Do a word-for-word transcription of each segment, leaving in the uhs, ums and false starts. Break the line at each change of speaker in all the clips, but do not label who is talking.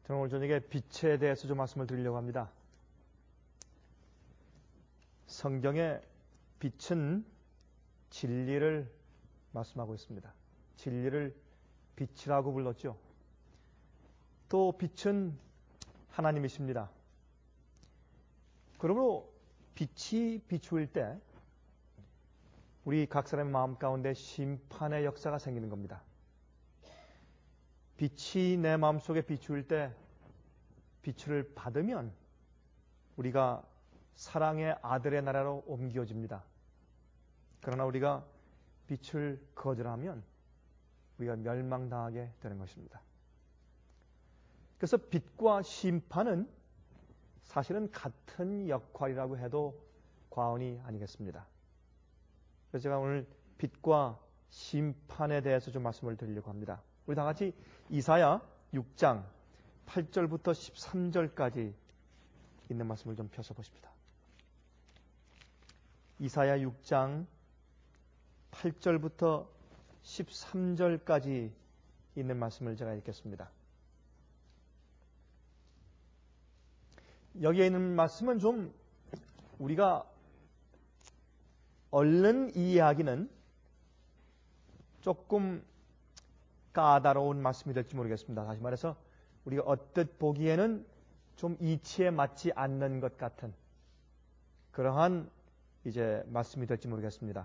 저는 오늘 저녁에 빛에 대해서 좀 말씀을 드리려고 합니다. 성경에 빛은 진리를 말씀하고 있습니다. 진리를 빛이라고 불렀죠. 또 빛은 하나님이십니다. 그러므로 빛이 비추일 때 우리 각 사람의 마음 가운데 심판의 역사가 생기는 겁니다. 빛이 내 마음속에 비추일 때 빛을 받으면 우리가 사랑의 아들의 나라로 옮겨집니다. 그러나 우리가 빛을 거절하면 우리가 멸망당하게 되는 것입니다. 그래서 빛과 심판은 사실은 같은 역할이라고 해도 과언이 아니겠습니다. 그래서 제가 오늘 빛과 심판에 대해서 좀 말씀을 드리려고 합니다. 우리 다 같이 이사야 육 장 팔 절부터 십삼 절까지 있는 말씀을 좀 펴서 보십시다. 이사야 육 장 팔 절부터 십삼 절까지 있는 말씀을 제가 읽겠습니다. 여기에 있는 말씀은 좀 우리가 얼른 이해하기는 조금 까다로운 말씀이 될지 모르겠습니다. 다시 말해서 우리가 언뜻 보기에는 좀 이치에 맞지 않는 것 같은 그러한 이제 말씀이 될지 모르겠습니다.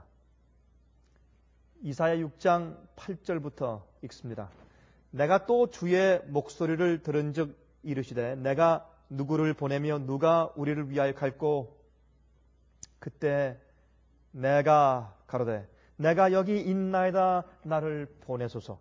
이사야 육 장 팔 절부터 읽습니다. 내가 또 주의 목소리를 들은즉 이르시되 내가 누구를 보내며 누가 우리를 위하여 갈꼬 그때 내가 가로되 내가 여기 있나이다 나를 보내소서.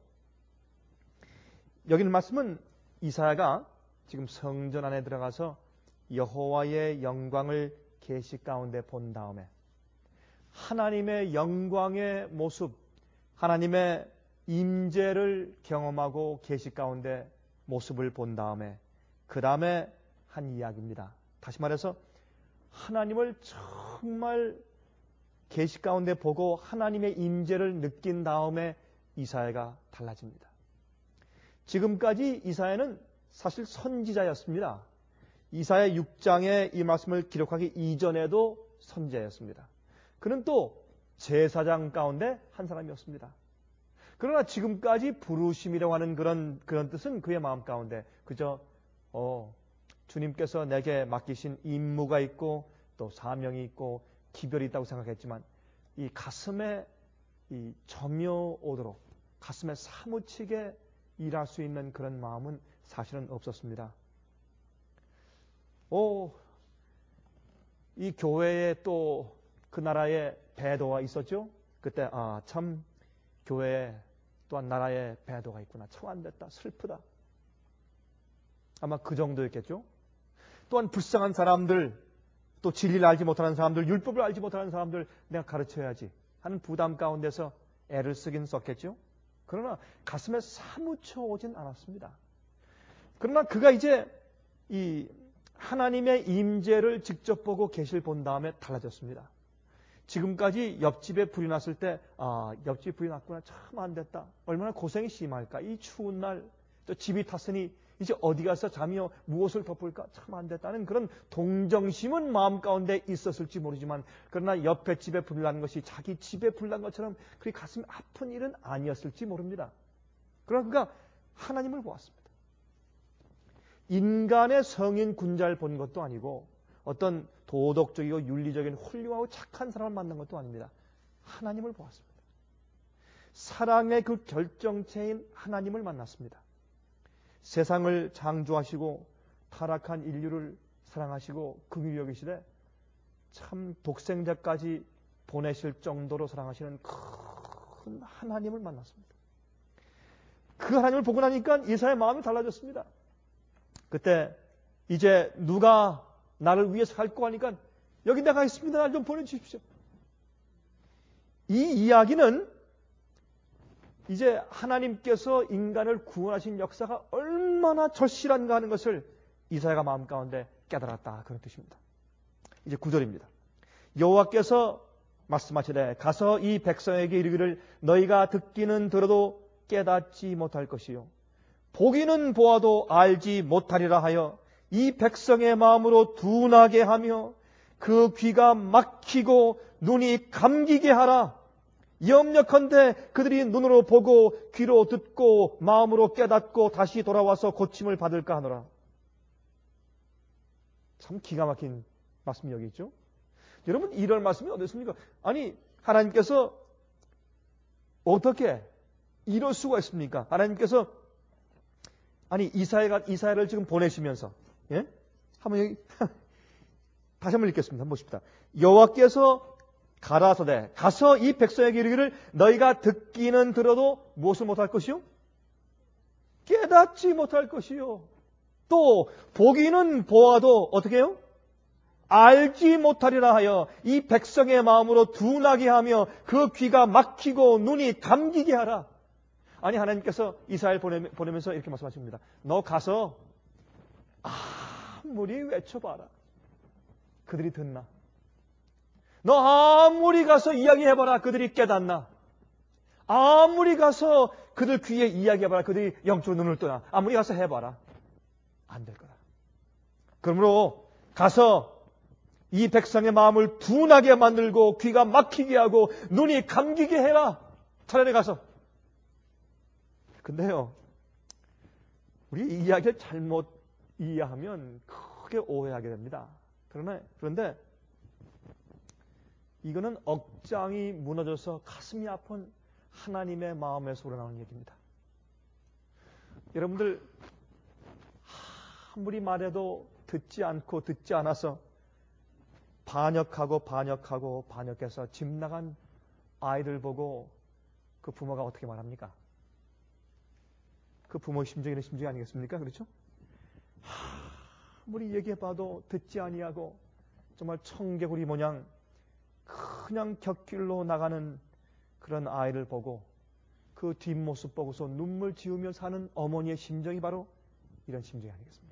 여기는 말씀은 이사야가 지금 성전 안에 들어가서 여호와의 영광을 계시 가운데 본 다음에 하나님의 영광의 모습, 하나님의 임재를 경험하고 계시 가운데 모습을 본 다음에 그 다음에 한 이야기입니다. 다시 말해서 하나님을 정말 계시 가운데 보고 하나님의 임재를 느낀 다음에 이사야가 달라집니다. 지금까지 이사야는 사실 선지자였습니다. 이사야 육 장에 이 말씀을 기록하기 이전에도 선지자였습니다. 그는 또 제사장 가운데 한 사람이었습니다. 그러나 지금까지 부르심이라고 하는 그런 그런 뜻은 그의 마음 가운데 그저 어, 주님께서 내게 맡기신 임무가 있고 또 사명이 있고 기별이 있다고 생각했지만 이 가슴에 이 점여오도록 가슴에 사무치게 일할 수 있는 그런 마음은 사실은 없었습니다. 오, 이 교회에 또 그 나라에 배도가 있었죠. 그때 아, 참 교회에 또한 나라에 배도가 있구나. 참 안 됐다. 슬프다. 아마 그 정도였겠죠. 또한 불쌍한 사람들, 또 진리를 알지 못하는 사람들, 율법을 알지 못하는 사람들 내가 가르쳐야지 하는 부담 가운데서 애를 쓰긴 썼겠죠. 그러나 가슴에 사무쳐 오진 않았습니다. 그러나 그가 이제 이 하나님의 임재를 직접 보고 계시를 본 다음에 달라졌습니다. 지금까지 옆집에 불이 났을 때 아, 옆집에 불이 났구나. 참 안 됐다. 얼마나 고생이 심할까. 이 추운 날 또 집이 탔으니 이제 어디 가서 잠이요 무엇을 덮을까? 참 안 됐다는 그런 동정심은 마음 가운데 있었을지 모르지만 그러나 옆에 집에 불이 난 것이 자기 집에 불이 난 것처럼 그리 가슴이 아픈 일은 아니었을지 모릅니다. 그러나 그가 하나님을 보았습니다. 인간의 성인 군자를 본 것도 아니고 어떤 도덕적이고 윤리적인 훌륭하고 착한 사람을 만난 것도 아닙니다. 하나님을 보았습니다. 사랑의 그 결정체인 하나님을 만났습니다. 세상을 창조하시고 타락한 인류를 사랑하시고 긍휼히 여기시되 참 독생자까지 보내실 정도로 사랑하시는 큰 하나님을 만났습니다. 그 하나님을 보고 나니까 이사야의 마음이 달라졌습니다. 그때 이제 누가 나를 위해서 갈고 하니까 여기 내가 있습니다. 날 좀 보내주십시오. 이 이야기는 이제 하나님께서 인간을 구원하신 역사가 얼마나 절실한가 하는 것을 이사야가 마음 가운데 깨달았다. 그런 뜻입니다. 이제 구 절입니다. 여호와께서 말씀하시되 가서 이 백성에게 이르기를 너희가 듣기는 들어도 깨닫지 못할 것이요 보기는 보아도 알지 못하리라 하여 이 백성의 마음으로 둔하게 하며 그 귀가 막히고 눈이 감기게 하라. 염려컨대 그들이 눈으로 보고 귀로 듣고 마음으로 깨닫고 다시 돌아와서 고침을 받을까 하노라. 참 기가 막힌 말씀이 여기 있죠. 여러분, 이런 말씀이 어디 있습니까? 아니, 하나님께서 어떻게 이럴 수가 있습니까? 하나님께서 아니 이사야가 이사야를 지금 보내시면서, 예? 한번 여기 다시 한번 읽겠습니다. 한번 보십시다. 여호와께서 가라사대 가서 이 백성에게 이르기를 너희가 듣기는 들어도 무엇을 못할 것이요? 깨닫지 못할 것이요. 또 보기는 보아도 어떻게 해요? 알지 못하리라 하여 이 백성의 마음으로 둔하게 하며 그 귀가 막히고 눈이 감기게 하라. 아니, 하나님께서 이사야를 보내면서 이렇게 말씀하십니다. 너 가서 아무리 외쳐봐라. 그들이 듣나? 너 아무리 가서 이야기해봐라. 그들이 깨닫나? 아무리 가서 그들 귀에 이야기해봐라. 그들이 영적으로 눈을 뜨나? 아무리 가서 해봐라. 안 될 거다. 그러므로 가서 이 백성의 마음을 둔하게 만들고 귀가 막히게 하고 눈이 감기게 해라. 차라리 가서. 근데요, 우리 이 이야기를 잘못 이해하면 크게 오해하게 됩니다. 그러나, 그런데 이거는 억장이 무너져서 가슴이 아픈 하나님의 마음에서 우러나오는 얘기입니다. 여러분들 아무리 말해도 듣지 않고 듣지 않아서 반역하고 반역하고 반역해서 집 나간 아이들 보고 그 부모가 어떻게 말합니까? 그 부모의 심정이 이런 심정이 아니겠습니까? 그렇죠? 아무리 얘기해봐도 듣지 아니하고 정말 청개구리 모양 그냥 곁길로 나가는 그런 아이를 보고 그 뒷모습 보고서 눈물 지으며 사는 어머니의 심정이 바로 이런 심정이 아니겠습니까?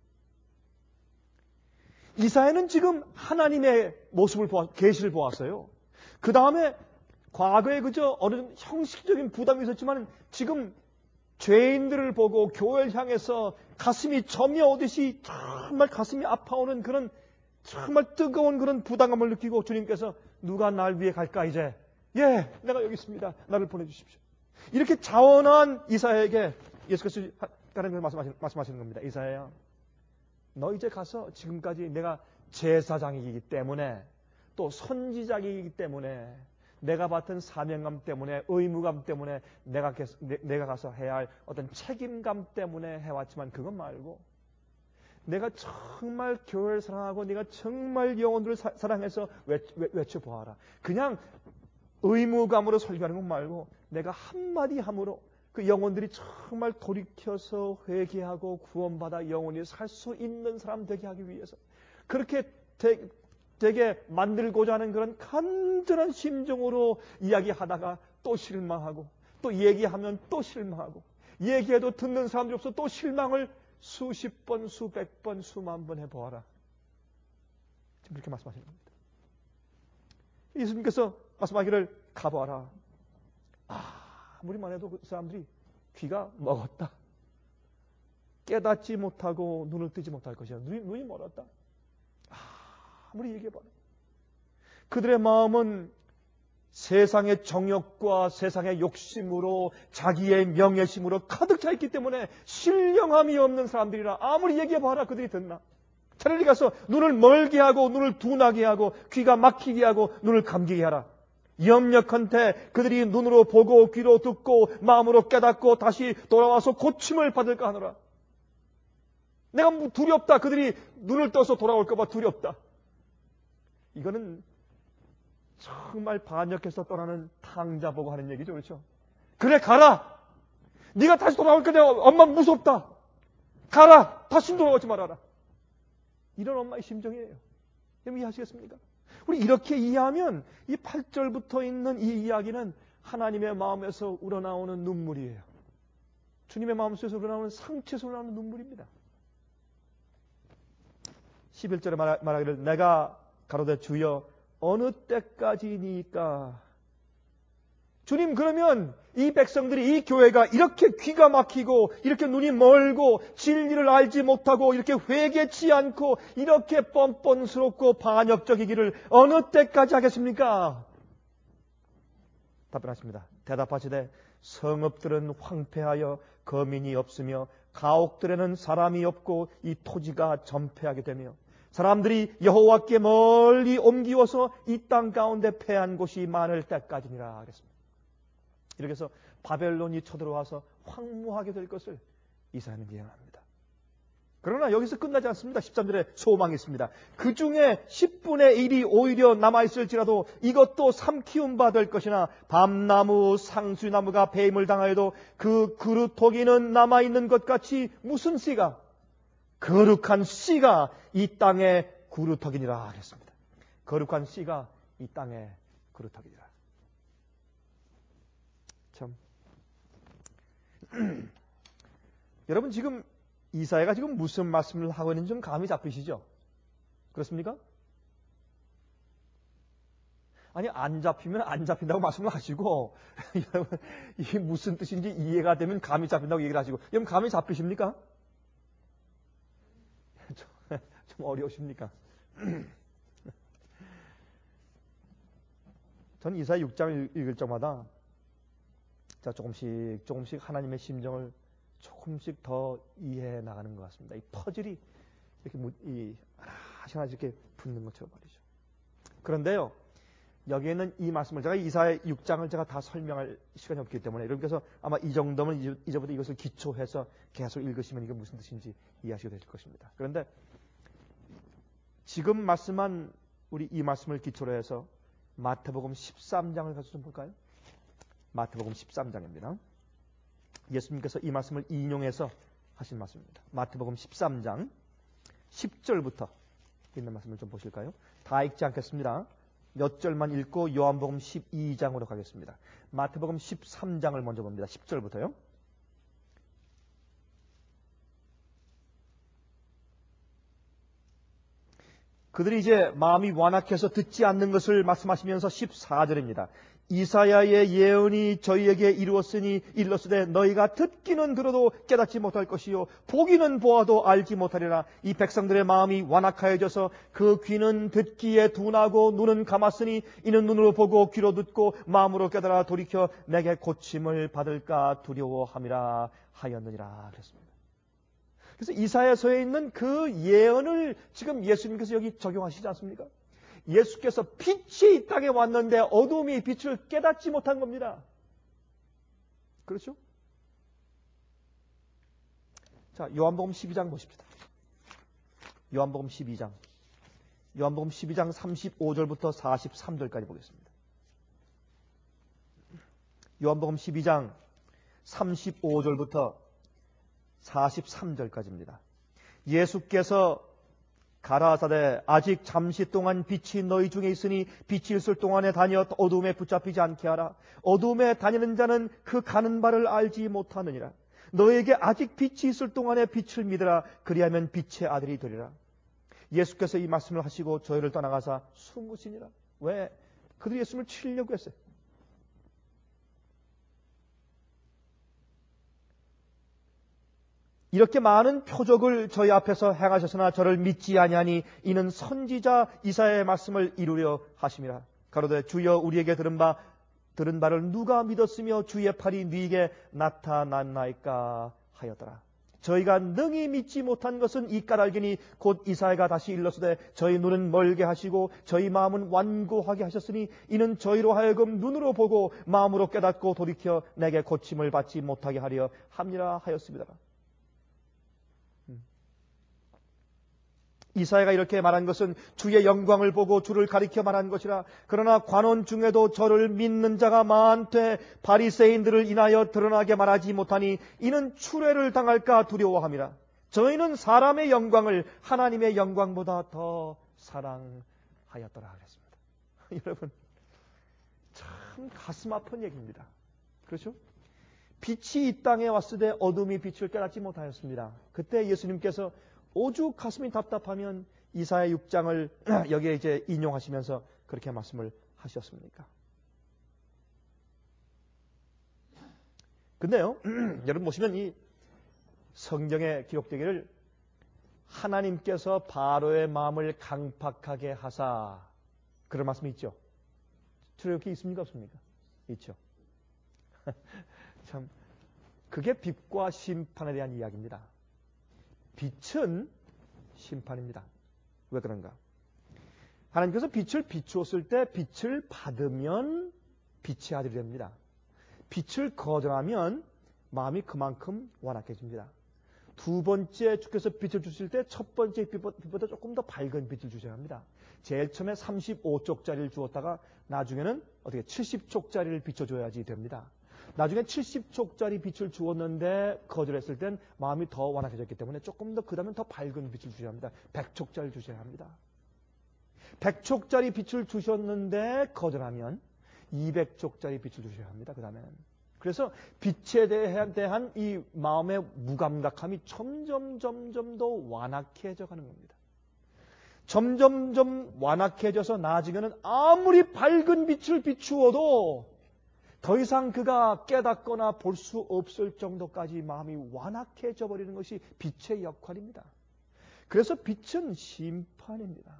이사야는 지금 하나님의 모습을 보아, 계시를 보았어요. 그 다음에 과거에 그저 어느 형식적인 부담이 있었지만 지금 죄인들을 보고 교회를 향해서 가슴이 점이 오듯이 정말 가슴이 아파오는 그런 정말 뜨거운 그런 부담감을 느끼고 주님께서 누가 날 위해 갈까 이제? 예, 내가 여기 있습니다. 나를 보내주십시오. 이렇게 자원한 이사야에게 예수께서 다른 걸 말씀하시는 겁니다. 이사야야, 너 이제 가서 지금까지 내가 제사장이기 때문에 또 선지자이기 때문에 내가 맡은 사명감 때문에 의무감 때문에 내가, 내가 가서 해야 할 어떤 책임감 때문에 해왔지만 그것 말고 내가 정말 교회를 사랑하고 내가 정말 영혼들을 사, 사랑해서 외, 외, 외쳐보아라. 그냥 의무감으로 설교하는 것 말고 내가 한마디 함으로 그 영혼들이 정말 돌이켜서 회개하고 구원받아 영혼이 살 수 있는 사람 되게 하기 위해서 그렇게 되, 되게 만들고자 하는 그런 간절한 심정으로 이야기하다가 또 실망하고 또 얘기하면 또 실망하고 얘기해도 듣는 사람들이 없어 또 실망을 수십 번, 수백 번, 수만 번 해보아라. 지금 그렇게 말씀하시는 겁니다. 예수님께서 말씀하기를 가보아라. 아무리만 해도 그 사람들이 귀가 먹었다. 깨닫지 못하고 눈을 뜨지 못할 것이야. 눈이, 눈이 멀었다. 아무리 얘기해봐라. 그들의 마음은 세상의 정욕과 세상의 욕심으로 자기의 명예심으로 가득 차 있기 때문에 신령함이 없는 사람들이라 아무리 얘기해봐라 그들이 듣나. 차라리 가서 눈을 멀게 하고 눈을 둔하게 하고 귀가 막히게 하고 눈을 감기게 하라. 염려컨대 그들이 눈으로 보고 귀로 듣고 마음으로 깨닫고 다시 돌아와서 고침을 받을까 하노라. 내가 두렵다. 그들이 눈을 떠서 돌아올까 봐 두렵다. 이거는 정말 반역해서 떠나는 탕자 보고 하는 얘기죠. 그렇죠? 그래 가라. 네가 다시 돌아올 거냐. 엄마 무섭다. 가라. 다시 돌아오지 말아라. 이런 엄마의 심정이에요. 여러분 이해하시겠습니까? 우리 이렇게 이해하면 이 팔 절부터 있는 이 이야기는 하나님의 마음에서 우러나오는 눈물이에요. 주님의 마음속에서 우러나오는 상처에서 우러나오는 눈물입니다. 십일 절에 말하기를 내가 가로되 주여 어느 때까지니까 주님, 그러면 이 백성들이, 이 교회가 이렇게 귀가 막히고 이렇게 눈이 멀고 진리를 알지 못하고 이렇게 회개치 않고 이렇게 뻔뻔스럽고 반역적이기를 어느 때까지 하겠습니까? 답변하십니다. 대답하시되 성읍들은 황폐하여 거민이 없으며 가옥들에는 사람이 없고 이 토지가 전폐하게 되며 사람들이 여호와께 멀리 옮기워서 이 땅 가운데 패한 곳이 많을 때까지니라 하겠습니다. 이렇게 해서 바벨론이 쳐들어와서 황무하게 될 것을 이사야는 예언합니다. 그러나 여기서 끝나지 않습니다. 십삼 절에 소망이 있습니다. 그 중에 십분의 일이 오히려 남아있을지라도 이것도 삼키운 바 될 것이나 밤나무 상수나무가 배임을 당하여도 그 그루터기는 남아있는 것 같이 무슨 씨가? 거룩한 씨가 이 땅의 그루터기니라 하겠습니다. 거룩한 씨가 이 땅의 그루터기니라. 참 여러분, 지금 이사야가 지금 무슨 말씀을 하고 있는지 좀 감이 잡히시죠? 그렇습니까? 아니, 안 잡히면 안 잡힌다고 말씀을 하시고 여러분, 이게 무슨 뜻인지 이해가 되면 감이 잡힌다고 얘기를 하시고, 여러분 감이 잡히십니까? 좀, 좀 어려우십니까? 전 이사야 육 장을 읽을 적마다 자, 조금씩 조금씩 하나님의 심정을 조금씩 더 이해해 나가는 것 같습니다. 이 퍼즐이 이렇게 이 하나씩 하나씩 이렇게 붙는 것처럼 말이죠. 그런데요, 여기에는 이 말씀을 제가 이사야 육 장을 제가 다 설명할 시간이 없기 때문에 여러분께서 아마 이 정도면 이제부터 이것을 기초해서 계속 읽으시면 이게 무슨 뜻인지 이해하시게 될 것입니다. 그런데 지금 말씀한 우리 이 말씀을 기초로 해서 마태복음 십삼 장을 가서 좀 볼까요? 마태복음 십삼 장입니다. 예수님께서 이 말씀을 인용해서 하신 말씀입니다. 마태복음 십삼 장 십 절부터 있는 말씀을 좀 보실까요? 다 읽지 않겠습니다. 몇 절만 읽고 요한복음 십이 장으로 가겠습니다. 마태복음 십삼 장을 먼저 봅니다. 십 절부터요. 그들이 이제 마음이 완악해서 듣지 않는 것을 말씀하시면서 십사 절입니다. 이사야의 예언이 저희에게 이루었으니 일렀으되 너희가 듣기는 들어도 깨닫지 못할 것이요 보기는 보아도 알지 못하리라. 이 백성들의 마음이 완악하여져서 그 귀는 듣기에 둔하고 눈은 감았으니 이는 눈으로 보고 귀로 듣고 마음으로 깨달아 돌이켜 내게 고침을 받을까 두려워함이라 하였느니라 그랬습니다. 그래서 이사야서에 있는 그 예언을 지금 예수님께서 여기 적용하시지 않습니까? 예수께서 빛이 이 땅에 왔는데 어둠이 빛을 깨닫지 못한 겁니다. 그렇죠? 자, 요한복음 십이 장 보십시다. 요한복음 십이 장. 요한복음 십이 장 삼십오 절부터 사십삼 절까지 보겠습니다. 요한복음 십이 장 삼십오 절부터 사십삼 절까지입니다. 예수께서 가라사대 아직 잠시 동안 빛이 너희 중에 있으니 빛이 있을 동안에 다녀 어둠에 붙잡히지 않게 하라. 어둠에 다니는 자는 그 가는 바를 알지 못하느니라. 너에게 아직 빛이 있을 동안에 빛을 믿으라. 그리하면 빛의 아들이 되리라. 예수께서 이 말씀을 하시고 저희를 떠나가사 숨으시니라. 왜? 그들이 예수님을 치려고 했어요. 이렇게 많은 표적을 저희 앞에서 행하셨으나 저를 믿지 아니하니 이는 선지자 이사야의 말씀을 이루려 하심이라. 가로되 주여 우리에게 들은 바 들은 바를 누가 믿었으며 주의 팔이 네게 나타났나이까 하였더라. 저희가 능히 믿지 못한 것은 이 까닭이니 곧 이사야가 다시 일렀으되 저희 눈은 멀게 하시고 저희 마음은 완고하게 하셨으니 이는 저희로 하여금 눈으로 보고 마음으로 깨닫고 돌이켜 내게 고침을 받지 못하게 하려 함이라 하였습니다. 이사야가 이렇게 말한 것은 주의 영광을 보고 주를 가리켜 말한 것이라. 그러나 관원 중에도 저를 믿는 자가 많되 바리새인들을 인하여 드러나게 말하지 못하니 이는 추례를 당할까 두려워함이라. 저희는 사람의 영광을 하나님의 영광보다 더 사랑하였더라 그랬습니다. 여러분, 참 가슴 아픈 얘기입니다. 그렇죠? 빛이 이 땅에 왔을 때 어둠이 빛을 깨닫지 못하였습니다. 그때 예수님께서 오죽 가슴이 답답하면 이사야 육 장을 여기에 이제 인용하시면서 그렇게 말씀을 하셨습니까? 근데요, 여러분 보시면 이 성경에 기록되기를 하나님께서 바로의 마음을 강팍하게 하사, 그런 말씀이 있죠. 출애굽기 있습니까? 없습니까? 있죠. 참, 그게 빛과 심판에 대한 이야기입니다. 빛은 심판입니다. 왜 그런가? 하나님께서 빛을 비추었을 때 빛을 받으면 빛의 아들이 됩니다. 빛을 거절하면 마음이 그만큼 완악해집니다. 두 번째 주께서 빛을 주실 때 첫 번째 빛보다 조금 더 밝은 빛을 주셔야 합니다. 제일 처음에 삼십오 쪽짜리를 주었다가 나중에는 어떻게 칠십 쪽짜리를 비춰줘야지 됩니다. 나중에 칠십 쪽짜리 빛을 주었는데 거절했을 땐 마음이 더 완악해졌기 때문에 조금 더 그 다음에 더 밝은 빛을 주셔야 합니다. 백 쪽짜리를 주셔야 합니다. 백 쪽짜리 빛을 주셨는데 거절하면 이백 쪽짜리 빛을 주셔야 합니다. 그 다음에는. 그래서 빛에 대한 이 마음의 무감각함이 점점 점점 더 완악해져 가는 겁니다. 점점점 완악해져서 나중에는 아무리 밝은 빛을 비추어도 더 이상 그가 깨닫거나 볼 수 없을 정도까지 마음이 완악해져 버리는 것이 빛의 역할입니다. 그래서 빛은 심판입니다.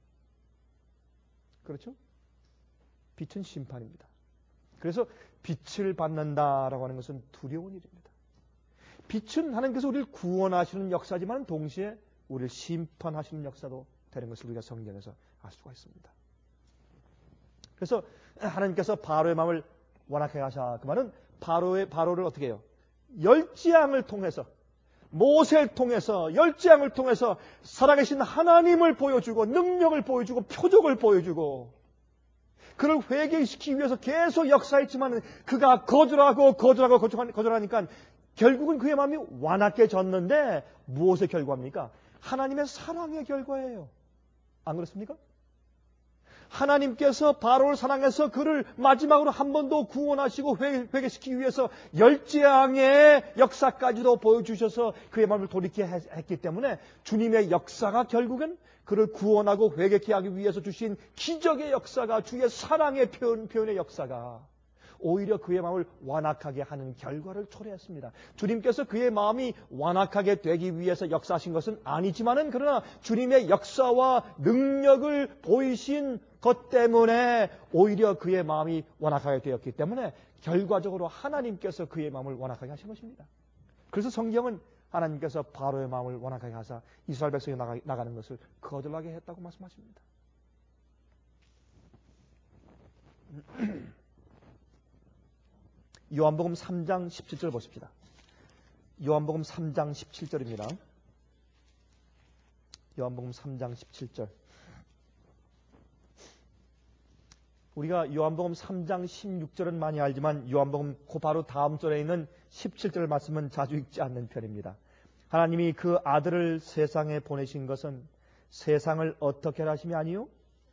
그렇죠? 빛은 심판입니다. 그래서 빛을 받는다라고 하는 것은 두려운 일입니다. 빛은 하나님께서 우리를 구원하시는 역사지만 동시에 우리를 심판하시는 역사도 되는 것을 우리가 성경에서 알 수가 있습니다. 그래서 하나님께서 바로의 마음을 완악하게 하사, 그 말은 바로의 바로를 어떻게 해요? 열지양을 통해서, 모세를 통해서, 열지양을 통해서 살아계신 하나님을 보여주고 능력을 보여주고 표적을 보여주고 그를 회개시키기 위해서 계속 역사했지만 그가 거절하고 거절하고 거절하니까 결국은 그의 마음이 완악해졌는데 무엇의 결과입니까? 하나님의 사랑의 결과예요. 안 그렇습니까? 하나님께서 바로를 사랑해서 그를 마지막으로 한 번 더 구원하시고 회개시키기 위해서 열재앙의 역사까지도 보여주셔서 그의 마음을 돌이키게 했기 때문에 주님의 역사가 결국은 그를 구원하고 회개케 하기 위해서 주신 기적의 역사가, 주의 사랑의 표현, 표현의 역사가 오히려 그의 마음을 완악하게 하는 결과를 초래했습니다. 주님께서 그의 마음이 완악하게 되기 위해서 역사하신 것은 아니지만은 그러나 주님의 역사와 능력을 보이신 것 때문에 오히려 그의 마음이 완악하게 되었기 때문에 결과적으로 하나님께서 그의 마음을 완악하게 하신 것입니다. 그래서 성경은 하나님께서 바로의 마음을 완악하게 하사 이스라엘 백성이 나가, 나가는 것을 거절하게 했다고 말씀하십니다. 요한복음 삼 장 십칠 절 보십시다. 요한복음 삼 장 십칠 절입니다. 요한복음 삼 장 십칠 절. 우리가 요한복음 삼 장 십육 절은 많이 알지만 요한복음 그 바로 다음 절에 있는 십칠 절 말씀은 자주 읽지 않는 편입니다. 하나님이 그 아들을 세상에 보내신 것은 세상을 어떻게 하심이 아니요?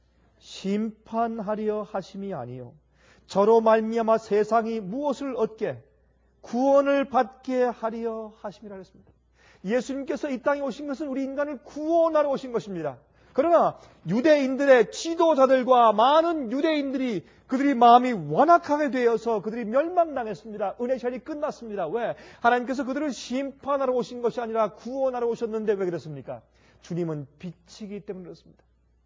심판하려 하심이 아니요. 저로 말미암아 세상이 무엇을 얻게? 구원을 받게 하려 하심이라 했습니다. 예수님께서 이 땅에 오신 것은 우리 인간을 구원하러 오신 것입니다. 그러나 유대인들의 지도자들과 많은 유대인들이 그들이 마음이 완악하게 되어서 그들이 멸망당했습니다. 은혜 시간이 끝났습니다. 왜? 하나님께서 그들을 심판하러 오신 것이 아니라 구원하러 오셨는데 왜 그렇습니까? 주님은 빛이기 때문에 그렇습니다.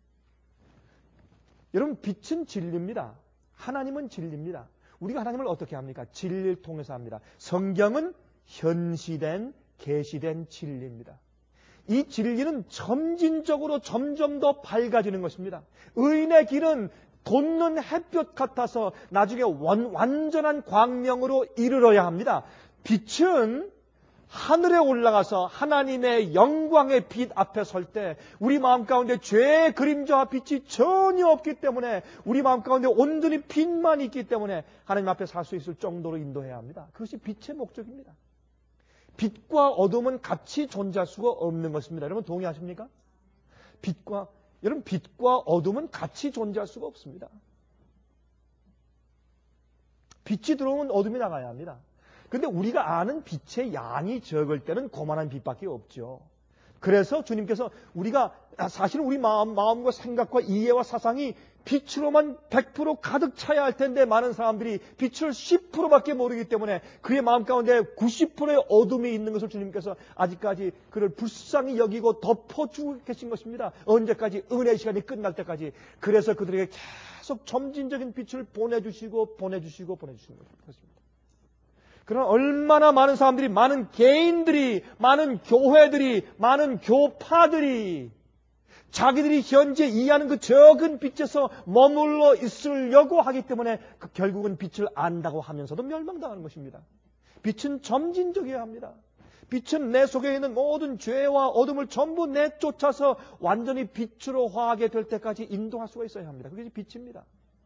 여러분, 빛은 진리입니다. 하나님은 진리입니다. 우리가 하나님을 어떻게 합니까? 진리를 통해서 합니다. 성경은 현시된, 계시된 진리입니다. 이 진리는 점진적으로 점점 더 밝아지는 것입니다. 의인의 길은 돋는 햇볕 같아서 나중에 완, 완전한 광명으로 이르러야 합니다. 빛은 하늘에 올라가서 하나님의 영광의 빛 앞에 설 때 우리 마음 가운데 죄의 그림자와 빛이 전혀 없기 때문에 우리 마음 가운데 온전히 빛만 있기 때문에 하나님 앞에 살 수 있을 정도로 인도해야 합니다. 그것이 빛의 목적입니다. 빛과 어둠은 같이 존재할 수가 없는 것입니다. 여러분 동의하십니까? 빛과 여러분 빛과 어둠은 같이 존재할 수가 없습니다. 빛이 들어오면 어둠이 나가야 합니다. 그런데 우리가 아는 빛의 양이 적을 때는 고만한 빛밖에 없죠. 그래서 주님께서 우리가 사실은 우리 마음, 마음과 생각과 이해와 사상이 빛으로만 백 퍼센트 가득 차야 할 텐데 많은 사람들이 빛을 십 퍼센트밖에 모르기 때문에 그의 마음 가운데 구십 퍼센트의 어둠이 있는 것을 주님께서 아직까지 그를 불쌍히 여기고 덮어주고 계신 것입니다. 언제까지? 은혜 시간이 끝날 때까지. 그래서 그들에게 계속 점진적인 빛을 보내주시고 보내주시고 보내주시는 것입니다. 그러나 얼마나 많은 사람들이, 많은 개인들이, 많은 교회들이, 많은 교파들이 자기들이 현재 이해하는 그 적은 빛에서 머물러 있으려고 하기 때문에 그 결국은 빛을 안다고 하면서도 멸망당하는 것입니다. 빛은 점진적이어야 합니다. 빛은 내 속에 있는 모든 죄와 어둠을 전부 내쫓아서 완전히 빛으로 화하게 될 때까지 인도할 수가 있어야 합니다. 그게 빛입니다.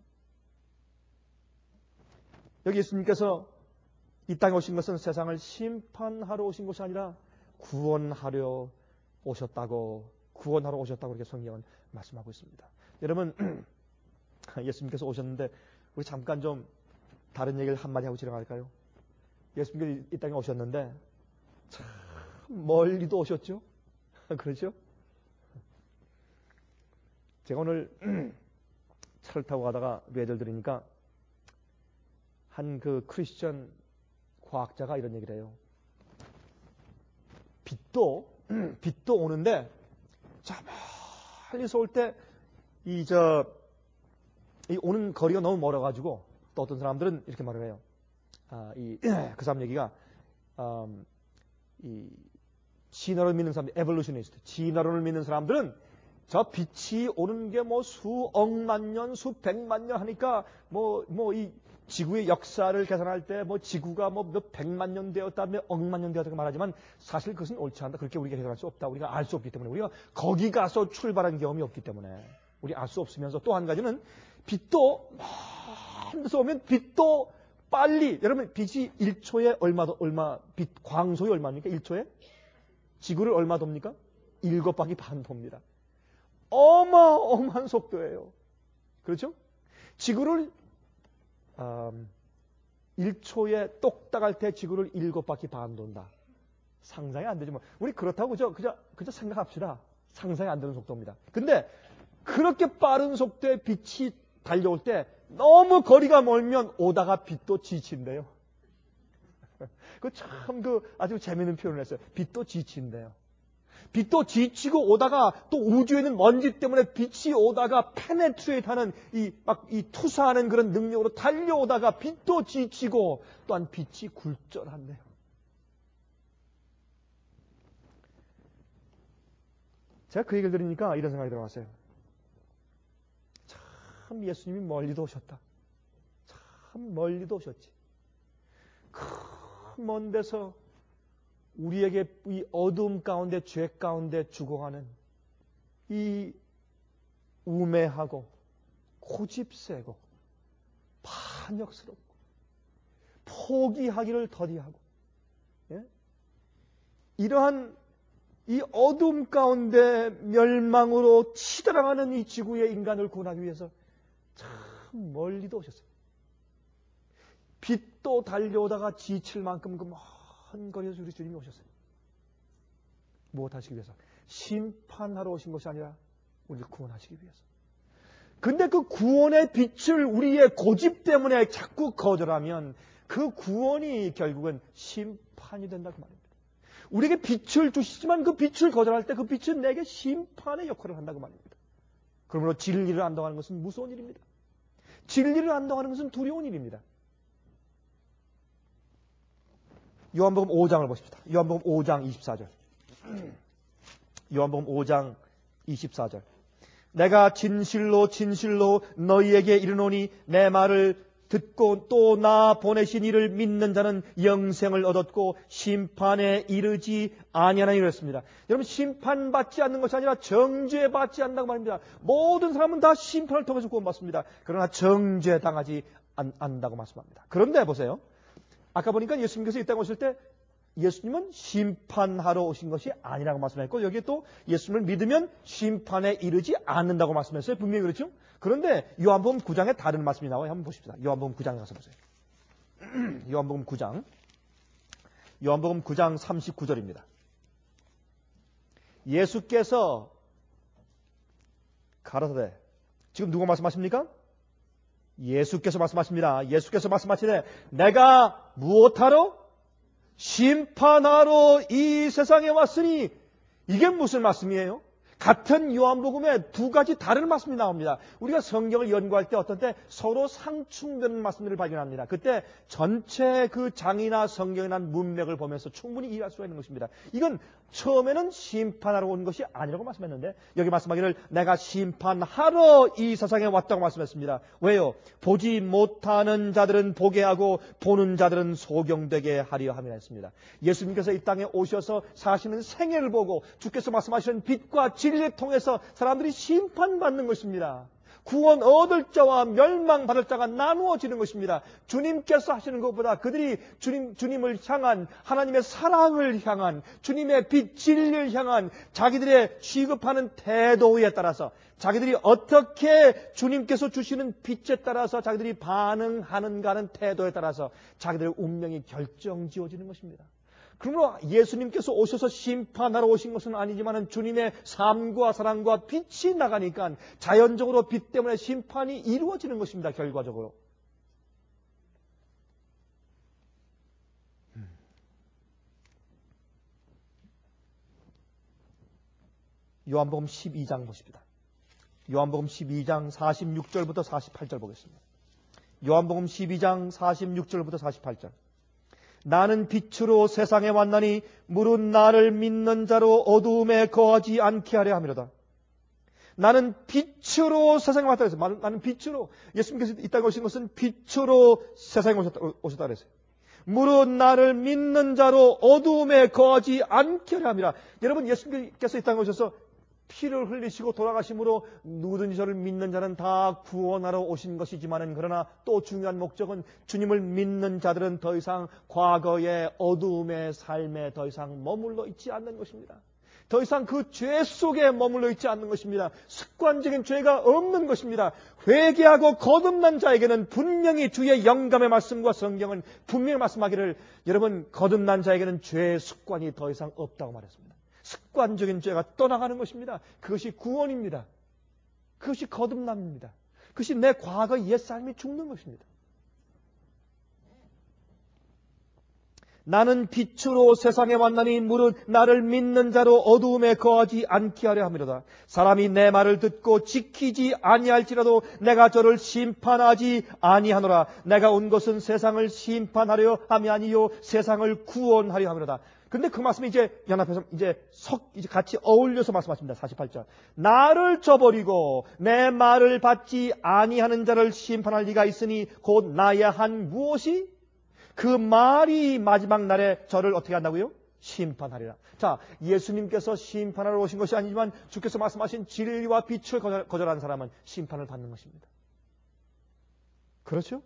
여기 예수님께서 이 땅에 오신 것은 세상을 심판하러 오신 것이 아니라 구원하려 오셨다고, 구원하러 오셨다고 이렇게 성경은 말씀하고 있습니다. 여러분, 예수님께서 오셨는데 우리 잠깐 좀 다른 얘기를 한마디 하고 지나갈까요? 예수님께서 이 땅에 오셨는데 참 멀리도 오셨죠? 그렇죠? 제가 오늘 차를 타고 가다가 예절 들으니까 한 그 크리스천 과학자가 이런 얘기를 해요. 빛도, 빛도 오는데, 자, 멀리서 올 때, 이, 저, 이 오는 거리가 너무 멀어가지고, 또 어떤 사람들은 이렇게 말을 해요. 아, 이, 그 사람 얘기가, 음, 이, 진화론을 믿는 사람들, 에볼루셔니스트, 진화론을 믿는 사람들은 저 빛이 오는 게 뭐 수억만 년, 수백만 년 하니까, 뭐, 뭐, 이, 지구의 역사를 계산할 때 뭐 지구가 뭐 몇 백만 년 되었다, 몇 억만 년 되었다 말하지만 사실 그것은 옳지 않다. 그렇게 우리가 계산할 수 없다. 우리가 알 수 없기 때문에 우리가 거기 가서 출발한 경험이 없기 때문에 우리 알 수 없으면서 또 한 가지는 빛도 먼 데서 오면 빛도 빨리 여러분 빛이 일 초에 얼마 얼마 빛 광속이 얼마입니까? 일 초에 지구를 얼마 돕니까? 일곱 바퀴 반 돕니다. 어마어마한 속도예요. 그렇죠? 지구를 음, 일 초에 똑딱할 때 지구를 일곱 바퀴 반 돈다. 상상이 안 되지만 우리 그렇다고 그저, 그저, 그저 생각합시다. 상상이 안 되는 속도입니다. 근데 그렇게 빠른 속도의 빛이 달려올 때 너무 거리가 멀면 오다가 빛도 지친대요. 그 참 그 아주 재미있는 표현을 했어요. 빛도 지친대요. 빛도 지치고 오다가 또 우주에 있는 먼지 때문에 빛이 오다가 페네트레이트하는 이 막 이 투사하는 그런 능력으로 달려오다가 빛도 지치고 또한 빛이 굴절한대요. 제가 그 얘기를 들으니까 이런 생각이 들어왔어요. 참 예수님이 멀리도 오셨다. 참 멀리도 오셨지. 큰 먼 데서 우리에게 이 어둠 가운데 죄 가운데 죽어가는 이 우매하고 고집세고 반역스럽고 포기하기를 더디하고 예? 이러한 이 어둠 가운데 멸망으로 치달아가는 이 지구의 인간을 구원하기 위해서 참 멀리도 오셨어요. 빛도 달려오다가 지칠 만큼 그 먼 거리에서 우리 주님이 오셨어요. 무엇 하시기 위해서? 심판하러 오신 것이 아니라 우리를 구원하시기 위해서. 근데 그 구원의 빛을 우리의 고집 때문에 자꾸 거절하면 그 구원이 결국은 심판이 된다고 말입니다. 우리에게 빛을 주시지만 그 빛을 거절할 때 그 빛은 내게 심판의 역할을 한다고 말입니다. 그러므로 진리를 안동하는 것은 무서운 일입니다. 진리를 안동하는 것은 두려운 일입니다. 요한복음 오 장을 보십시다. 요한복음 오 장 이십사 절. 요한복음 오 장 이십사 절. 내가 진실로 진실로 너희에게 이르노니 내 말을 듣고 또 나 보내신 이를 믿는 자는 영생을 얻었고 심판에 이르지 아니하나니 이랬습니다. 여러분 심판받지 않는 것이 아니라 정죄받지 않는다고 말입니다. 모든 사람은 다 심판을 통해서 구원받습니다. 그러나 정죄당하지 않는다고 말씀합니다. 그런데 보세요. 아까 보니까 예수님께서 이 땅에 오실 때 예수님은 심판하러 오신 것이 아니라고 말씀했고 여기에 또 예수님을 믿으면 심판에 이르지 않는다고 말씀했어요. 분명히 그렇죠? 그런데 요한복음 구 장에 다른 말씀이 나와요. 한번 보십시다. 요한복음 구 장에 가서 보세요. 요한복음 구 장. 요한복음 구 장 삼십구 절입니다. 예수께서 가라사대 지금 누가 말씀하십니까? 예수께서 말씀하십니다. 예수께서 말씀하시되 내가 무엇하러? 심판하러 이 세상에 왔으니. 이게 무슨 말씀이에요? 같은 요한복음에 두 가지 다른 말씀이 나옵니다. 우리가 성경을 연구할 때 어떤 때 서로 상충되는 말씀들을 발견합니다. 그때 전체 그 장이나 성경이나 문맥을 보면서 충분히 이해할 수가 있는 것입니다. 이건 처음에는 심판하러 온 것이 아니라고 말씀했는데 여기 말씀하기를 내가 심판하러 이 세상에 왔다고 말씀했습니다. 왜요? 보지 못하는 자들은 보게 하고 보는 자들은 소경되게 하려 함이라 했습니다. 예수님께서 이 땅에 오셔서 사시는 생애를 보고 주께서 말씀하시는 빛과 진리를 통해서 사람들이 심판받는 것입니다. 구원 얻을 자와 멸망받을 자가 나누어지는 것입니다. 주님께서 하시는 것보다 그들이 주님, 주님을 향한 하나님의 사랑을 향한 주님의 빛 진리를 향한 자기들의 취급하는 태도에 따라서 자기들이 어떻게 주님께서 주시는 빛에 따라서 자기들이 반응하는가 하는 태도에 따라서 자기들의 운명이 결정지어지는 것입니다. 그러므로 예수님께서 오셔서 심판하러 오신 것은 아니지만 주님의 삶과 사랑과 빛이 나가니까 자연적으로 빛 때문에 심판이 이루어지는 것입니다. 결과적으로. 요한복음 십이 장 보십니다. 요한복음 십이 장 사십육 절부터 사십팔 절 보겠습니다. 요한복음 십이 장 사십육 절부터 사십팔 절. 나는 빛으로 세상에 왔나니 무릇 나를 믿는 자로 어두움에 거하지 않게 하려 함이로다. 나는 빛으로 세상에 왔다 그랬어요. 나는 빛으로. 예수님께서 이 땅에 오신 것은 빛으로 세상에 오셨다, 오셨다 그랬어요. 무릇 나를 믿는 자로 어두움에 거하지 않게 하려 함이라. 여러분, 예수님께서 이 땅에 오셔서 피를 흘리시고 돌아가심으로 누구든지 저를 믿는 자는 다 구원하러 오신 것이지만은 그러나 또 중요한 목적은 주님을 믿는 자들은 더 이상 과거의 어두움의 삶에 더 이상 머물러 있지 않는 것입니다. 더 이상 그 죄 속에 머물러 있지 않는 것입니다. 습관적인 죄가 없는 것입니다. 회개하고 거듭난 자에게는 분명히 주의 영감의 말씀과 성경은 분명히 말씀하기를 여러분 거듭난 자에게는 죄의 습관이 더 이상 없다고 말했습니다. 습관적인 죄가 떠나가는 것입니다. 그것이 구원입니다. 그것이 거듭남입니다. 그것이 내 과거 옛삶이 죽는 것입니다. 나는 빛으로 세상에 왔나니 무릇 나를 믿는 자로 어두움에 거하지 않게 하려 함이로다. 사람이 내 말을 듣고 지키지 아니할지라도 내가 저를 심판하지 아니하노라. 내가 온 것은 세상을 심판하려 함이 아니요 세상을 구원하려 함이로다. 근데 그 말씀이 이제 연합해서 이제 석, 이제 같이 어울려서 말씀하십니다. 사십팔 절. 나를 저버리고 내 말을 받지 아니하는 자를 심판할 리가 있으니 곧 나야 한 무엇이? 그 말이 마지막 날에 저를 어떻게 한다고요? 심판하리라. 자, 예수님께서 심판하러 오신 것이 아니지만 주께서 말씀하신 진리와 빛을 거절, 거절한 사람은 심판을 받는 것입니다. 그렇죠?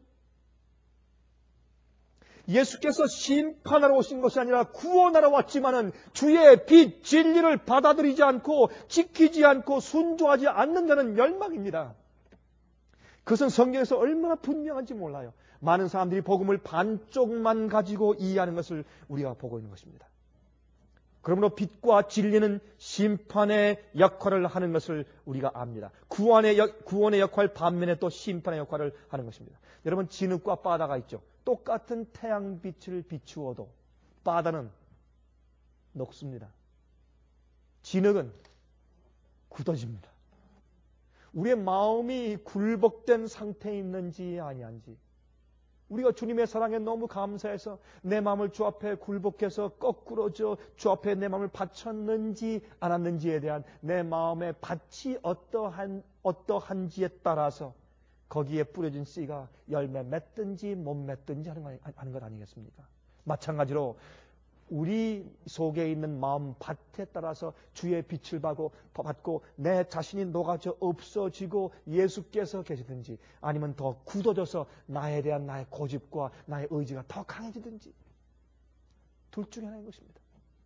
예수께서 심판하러 오신 것이 아니라 구원하러 왔지만은 주의 빛, 진리를 받아들이지 않고 지키지 않고 순종하지 않는 자는 멸망입니다. 그것은 성경에서 얼마나 분명한지 몰라요. 많은 사람들이 복음을 반쪽만 가지고 이해하는 것을 우리가 보고 있는 것입니다. 그러므로 빛과 진리는 심판의 역할을 하는 것을 우리가 압니다. 구원의, 역, 구원의 역할 반면에 또 심판의 역할을 하는 것입니다. 여러분, 진흙과 바다가 있죠. 똑같은 태양빛을 비추어도 바다는 녹습니다. 진흙은 굳어집니다. 우리의 마음이 굴복된 상태에 있는지 아니한지, 우리가 주님의 사랑에 너무 감사해서 내 마음을 주 앞에 굴복해서 거꾸로져 주 앞에 내 마음을 바쳤는지 않았는지에 대한 내 마음의 밭이 어떠한, 어떠한지에 따라서 거기에 뿌려진 씨가 열매 맺든지 못 맺든지 하는 것, 하는 것 아니겠습니까? 마찬가지로 우리 속에 있는 마음 밭에 따라서 주의 빛을 받고, 받고 내 자신이 녹아져 없어지고 예수께서 계시든지 아니면 더 굳어져서 나에 대한 나의 고집과 나의 의지가 더 강해지든지 둘 중에 하나인 것입니다.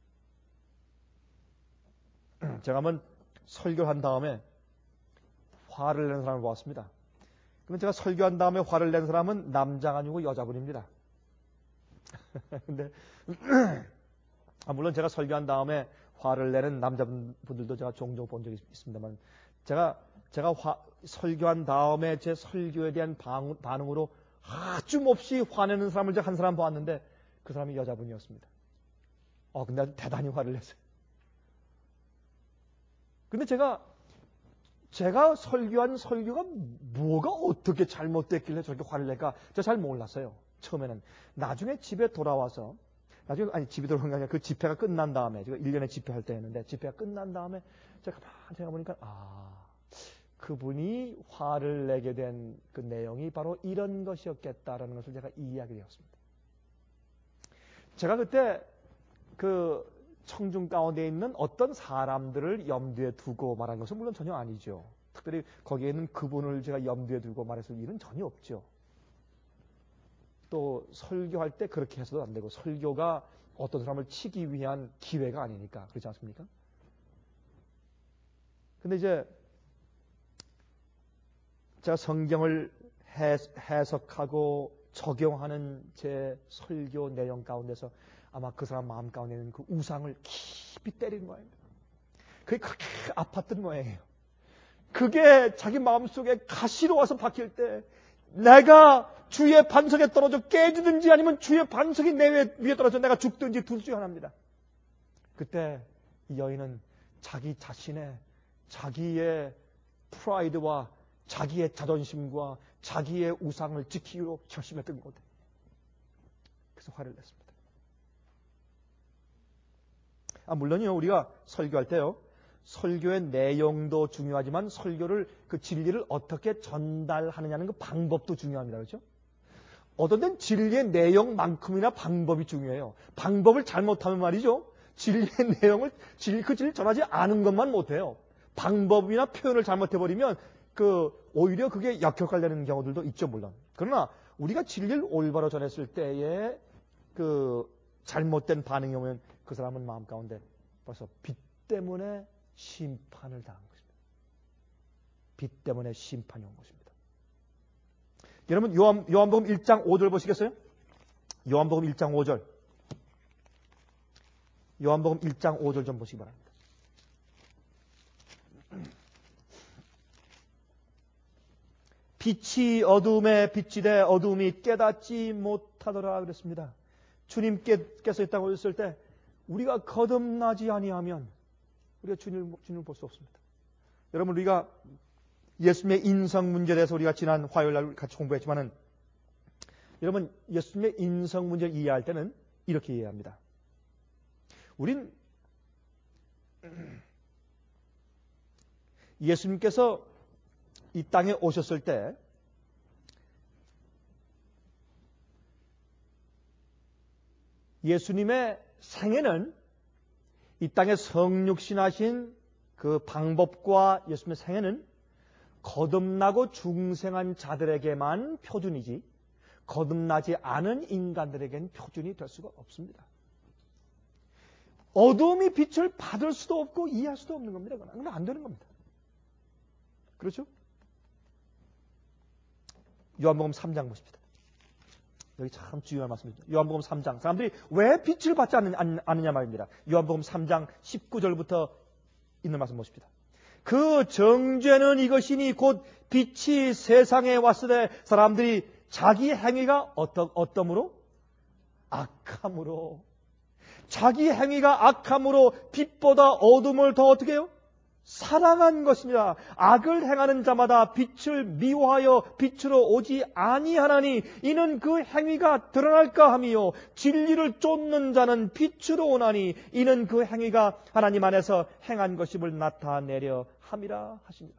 제가 한번 설교한 다음에 화를 내는 사람을 보았습니다. 그러면 제가 설교한 다음에 화를 낸 사람은 남자가 아니고 여자분입니다. 근데 아, 물론 제가 설교한 다음에 화를 내는 남자분들도 제가 종종 본 적이 있습니다만 제가 제가 화, 설교한 다음에 제 설교에 대한 반응으로 아주 몹시 화내는 사람을 제가 한 사람 보았는데 그 사람이 여자분이었습니다. 어, 근데 아주 대단히 화를 냈어요. 근데 제가 제가 설교한 설교가 뭐가 어떻게 잘못됐길래 저렇게 화를 낼까 제가 잘 몰랐어요. 처음에는. 나중에 집에 돌아와서 나중에 아니 집에 돌아온 게 아니라 그 집회가 끝난 다음에 제가 일 년에 집회할 때 했는데 집회가 끝난 다음에 제가 가만히 생각해보니까 아 그분이 화를 내게 된 그 내용이 바로 이런 것이었겠다라는 것을 제가 이해하게 되었습니다. 제가 그때 그 청중 가운데 있는 어떤 사람들을 염두에 두고 말한 것은 물론 전혀 아니죠. 특별히 거기에 있는 그분을 제가 염두에 두고 말했을 일은 전혀 없죠. 또 설교할 때 그렇게 해서도 안 되고 설교가 어떤 사람을 치기 위한 기회가 아니니까 그렇지 않습니까? 근데 이제 제가 성경을 해석하고 적용하는 제 설교 내용 가운데서 아마 그 사람 마음 가운데 있는 그 우상을 깊이 때린 거예요. 그게 그렇게 아팠던 모양이에요. 그게 자기 마음속에 가시로 와서 박힐 때 내가 주의 반석에 떨어져 깨지든지 아니면 주의 반석이 내 위에 떨어져 내가 죽든지 둘 중 하나입니다. 그때 이 여인은 자기 자신의 자기의 프라이드와 자기의 자존심과 자기의 우상을 지키기로 결심했던 것 같아요. 그래서 화를 냈습니다. 아, 물론요, 우리가 설교할 때요, 설교의 내용도 중요하지만 설교를, 그 진리를 어떻게 전달하느냐는 그 방법도 중요합니다. 그렇죠? 어떤 데는 진리의 내용만큼이나 방법이 중요해요. 방법을 잘못하면 말이죠, 진리의 내용을, 진리, 그 진리를 전하지 않은 것만 못해요. 방법이나 표현을 잘못해버리면 그 오히려 그게 역효과되는 경우들도 있죠, 물론. 그러나 우리가 진리를 올바로 전했을 때에 그 잘못된 반응이 오면 그 사람은 마음 가운데 벌써 빛 때문에 심판을 당한 것입니다. 빛 때문에 심판이 온 것입니다. 여러분 요한, 요한복음 일 장 오 절 보시겠어요? 요한복음 일 장 오 절. 요한복음 일 장 오 절 좀 보시기 바랍니다. 빛이 어둠에 빛이 돼 어둠이 깨닫지 못하더라 그랬습니다. 주님께서 이 땅에 오셨을 때 우리가 거듭나지 아니하면 우리가 주님을, 주님을 볼 수 없습니다. 여러분 우리가 예수님의 인성 문제에 대해서 우리가 지난 화요일 날 같이 공부했지만은 여러분 예수님의 인성 문제를 이해할 때는 이렇게 이해합니다. 우린 예수님께서 이 땅에 오셨을 때 예수님의 생애는 이 땅에 성육신하신 그 방법과 예수님의 생애는 거듭나고 중생한 자들에게만 표준이지 거듭나지 않은 인간들에게는 표준이 될 수가 없습니다. 어둠이 빛을 받을 수도 없고 이해할 수도 없는 겁니다. 그건 안 되는 겁니다. 그렇죠? 요한복음 삼 장 보십시다. 여기 참 중요한 말씀입니다. 요한복음 삼 장. 사람들이 왜 빛을 받지 않느냐 말입니다. 요한복음 삼 장 십구 절부터 있는 말씀 보십시다. 그 정죄는 이것이니 곧 빛이 세상에 왔을 때 사람들이 자기 행위가 어떠, 어떠므로? 악함으로. 자기 행위가 악함으로 빛보다 어둠을 더 어떻게 해요? 사랑한 것입니다. 악을 행하는 자마다 빛을 미워하여 빛으로 오지 아니하나니 이는 그 행위가 드러날까 함이요 진리를 쫓는 자는 빛으로 오나니 이는 그 행위가 하나님 안에서 행한 것임을 나타내려 함이라 하십니다.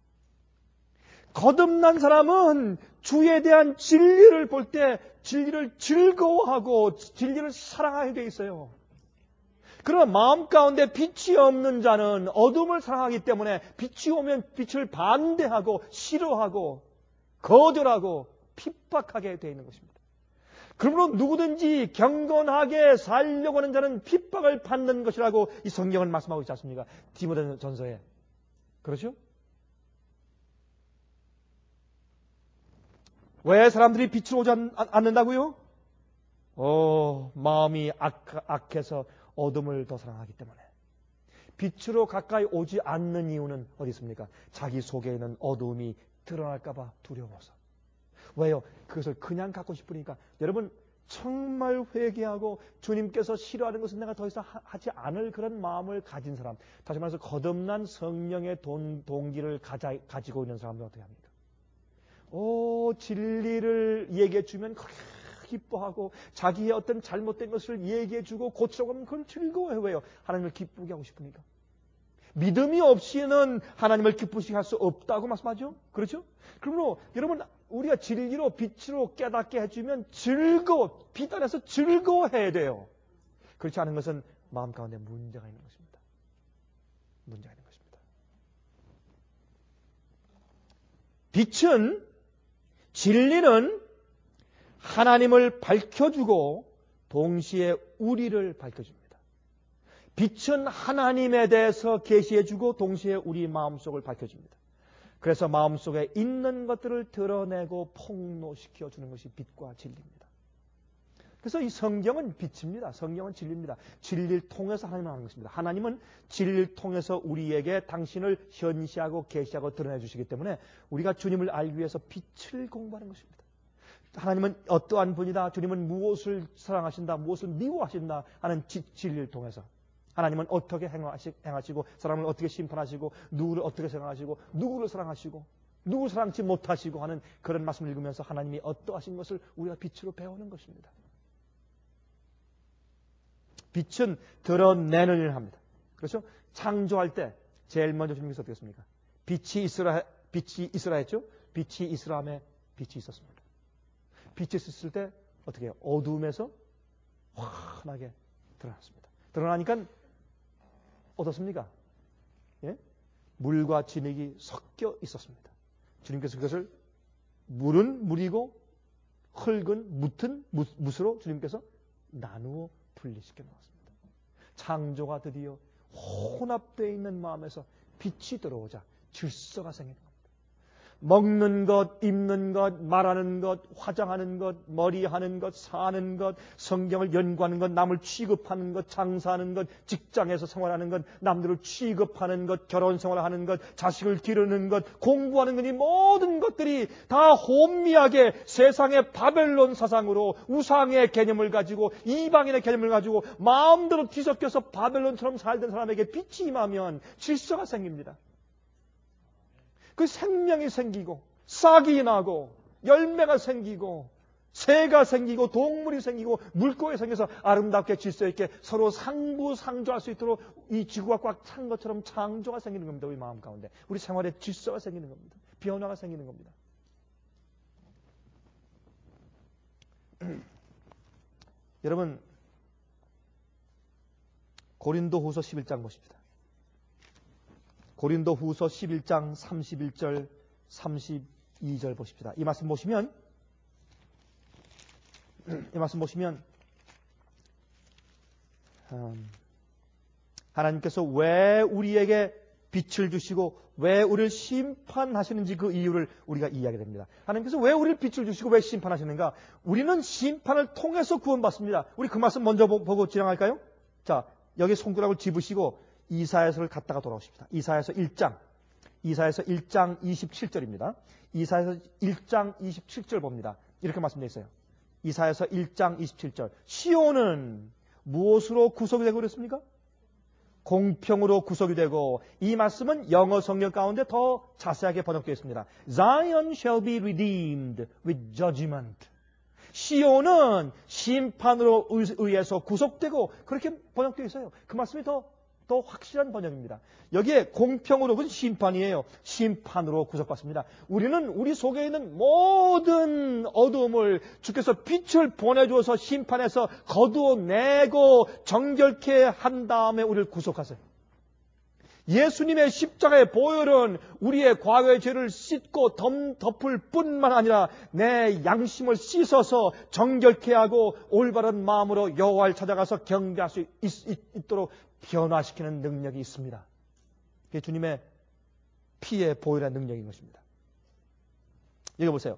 거듭난 사람은 주에 대한 진리를 볼 때 진리를 즐거워하고 진리를 사랑하게 돼 있어요. 그러나 마음 가운데 빛이 없는 자는 어둠을 사랑하기 때문에 빛이 오면 빛을 반대하고 싫어하고 거절하고 핍박하게 되어 있는 것입니다. 그러므로 누구든지 경건하게 살려고 하는 자는 핍박을 받는 것이라고 이 성경은 말씀하고 있지 않습니까? 디모데전서에. 그렇죠? 왜 사람들이 빛을 오지 않는다고요? 오, 마음이 악, 악해서 어둠을 더 사랑하기 때문에. 빛으로 가까이 오지 않는 이유는 어디 있습니까? 자기 속에 있는 어두움이 드러날까 봐 두려워서. 왜요? 그것을 그냥 갖고 싶으니까. 여러분, 정말 회개하고 주님께서 싫어하는 것은 내가 더 이상 하지 않을 그런 마음을 가진 사람, 다시 말해서 거듭난 성령의 동, 동기를 가자, 가지고 있는 사람은 어떻게 합니까? 오, 진리를 얘기해 주면 그렇게 기뻐하고 자기의 어떤 잘못된 것을 얘기해 주고 고치라고 하면 그건 즐거워요. 왜요? 하나님을 기쁘게 하고 싶으니까. 믿음이 없이는 하나님을 기쁘시게 할 수 없다고 말씀하죠? 그렇죠? 그러므로 여러분, 우리가 진리로 빛으로 깨닫게 해주면 즐거워, 빛 안에서 즐거워해야 돼요. 그렇지 않은 것은 마음 가운데 문제가 있는 것입니다. 문제가 있는 것입니다. 빛은, 진리는 하나님을 밝혀주고 동시에 우리를 밝혀줍니다. 빛은 하나님에 대해서 계시해주고 동시에 우리 마음속을 밝혀줍니다. 그래서 마음속에 있는 것들을 드러내고 폭로시켜 주는 것이 빛과 진리입니다. 그래서 이 성경은 빛입니다. 성경은 진리입니다. 진리를 통해서 하나님을 하는 것입니다. 하나님은 진리를 통해서 우리에게 당신을 현시하고 계시하고 드러내 주시기 때문에 우리가 주님을 알기 위해서 빛을 공부하는 것입니다. 하나님은 어떠한 분이다, 주님은 무엇을 사랑하신다, 무엇을 미워하신다 하는 지, 진리를 통해서 하나님은 어떻게 행하시고 사람을 어떻게 심판하시고 누구를 어떻게 생각하시고 누구를 사랑하시고 누구를 사랑치 못하시고 하는 그런 말씀을 읽으면서 하나님이 어떠하신 것을 우리가 빛으로 배우는 것입니다. 빛은 드러내는 일을 합니다. 그렇죠? 창조할 때 제일 먼저 주님께서 어떻게 했습니까? 빛이 있으라, 빛이 있으라 했죠? 빛이 있으라 함에 빛이 있었습니다. 빛이 있었을 때 어떻게 해요? 어두움에서 환하게 드러났습니다. 드러나니까 어떻습니까? 예? 물과 진흙이 섞여 있었습니다. 주님께서 그것을 물은 물이고 흙은 묻은 묻으로 주님께서 나누어 분리시켜 놓았습니다. 창조가 드디어 혼합되어 있는 마음에서 빛이 들어오자 질서가 생기는 겁니다. 먹는 것, 입는 것, 말하는 것, 화장하는 것, 머리하는 것, 사는 것, 성경을 연구하는 것, 남을 취급하는 것, 장사하는 것, 직장에서 생활하는 것, 남들을 취급하는 것, 결혼 생활하는 것, 자식을 기르는 것, 공부하는 것, 이 모든 것들이 다 혼미하게 세상의 바벨론 사상으로 우상의 개념을 가지고 이방인의 개념을 가지고 마음대로 뒤섞여서 바벨론처럼 살던 사람에게 빛이 임하면 질서가 생깁니다. 그 생명이 생기고 싹이 나고 열매가 생기고 새가 생기고 동물이 생기고 물고기 생겨서 아름답게 질서 있게 서로 상부상조할 수 있도록 이 지구가 꽉 찬 것처럼 창조가 생기는 겁니다. 우리 마음 가운데 우리 생활에 질서가 생기는 겁니다. 변화가 생기는 겁니다. 여러분, 고린도후서 십일 장 보십시다. 고린도후서 십일 장 삼십일 절 삼십이 절 보십시다. 이 말씀 보시면 이 말씀 보시면 음, 하나님께서 왜 우리에게 빛을 주시고 왜 우리를 심판하시는지 그 이유를 우리가 이해하게 됩니다. 하나님께서 왜 우리를 빛을 주시고 왜 심판하시는가? 우리는 심판을 통해서 구원받습니다. 우리 그 말씀 먼저 보고 진행할까요? 자, 여기 손가락을 집으시고 이사야서를 갖다가 돌아오십니다. 이사야서 일 장, 이사야서 일 장 이십칠 절입니다. 이사야서 일 장 이십칠 절 봅니다. 이렇게 말씀되어 있어요. 이사야서 일 장 이십칠 절. 시온은 무엇으로 구속이 되고 그랬습니까? 공평으로 구속이 되고, 이 말씀은 영어 성경 가운데 더 자세하게 번역되어 있습니다. Zion shall be redeemed with judgment. 시온은 심판으로 의해서 구속되고, 그렇게 번역되어 있어요. 그 말씀이 더 더 확실한 번역입니다. 여기에 공평으로, 그건 심판이에요. 심판으로 구속받습니다. 우리는 우리 속에 있는 모든 어두움을 주께서 빛을 보내주어서 심판해서 거두어내고 정결케 한 다음에 우리를 구속하세요. 예수님의 십자가의 보혈은 우리의 과거의 죄를 씻고 덮을 뿐만 아니라 내 양심을 씻어서 정결케 하고 올바른 마음으로 여호와를 찾아가서 경배할 수 있, 있, 있도록 변화시키는 능력이 있습니다. 그게 주님의 피의 보혈의 능력인 것입니다. 읽어보세요.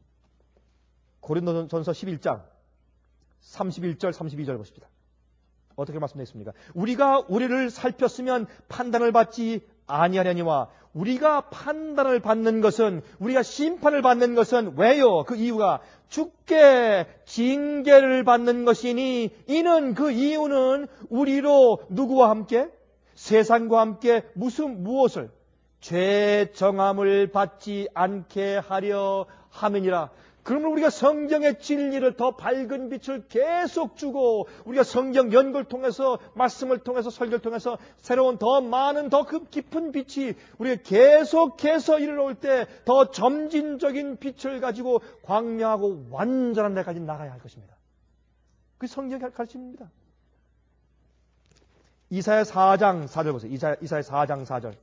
고린도전서 십일 장 삼십일 절 삼십이 절 보십시다. 어떻게 말씀되어 있습니까? 우리가 우리를 살폈으면 판단을 받지 아니하려니와 우리가 판단을 받는 것은 우리가 심판을 받는 것은 왜요? 그 이유가 주께 징계를 받는 것이니 이는 그 이유는 우리로 누구와 함께? 세상과 함께 무슨 무엇을? 죄 정함을 받지 않게 하려 함이니라. 그러면 우리가 성경의 진리를 더 밝은 빛을 계속 주고 우리가 성경 연구를 통해서 말씀을 통해서 설교를 통해서 새로운 더 많은 더 깊은 빛이 우리가 계속해서 이르러올 때 더 점진적인 빛을 가지고 광명하고 완전한 데까지 나가야 할 것입니다. 그게 성경의 가르침입니다. 이사야 사 장 사 절 보세요. 이사야, 이사야 사 장 사 절.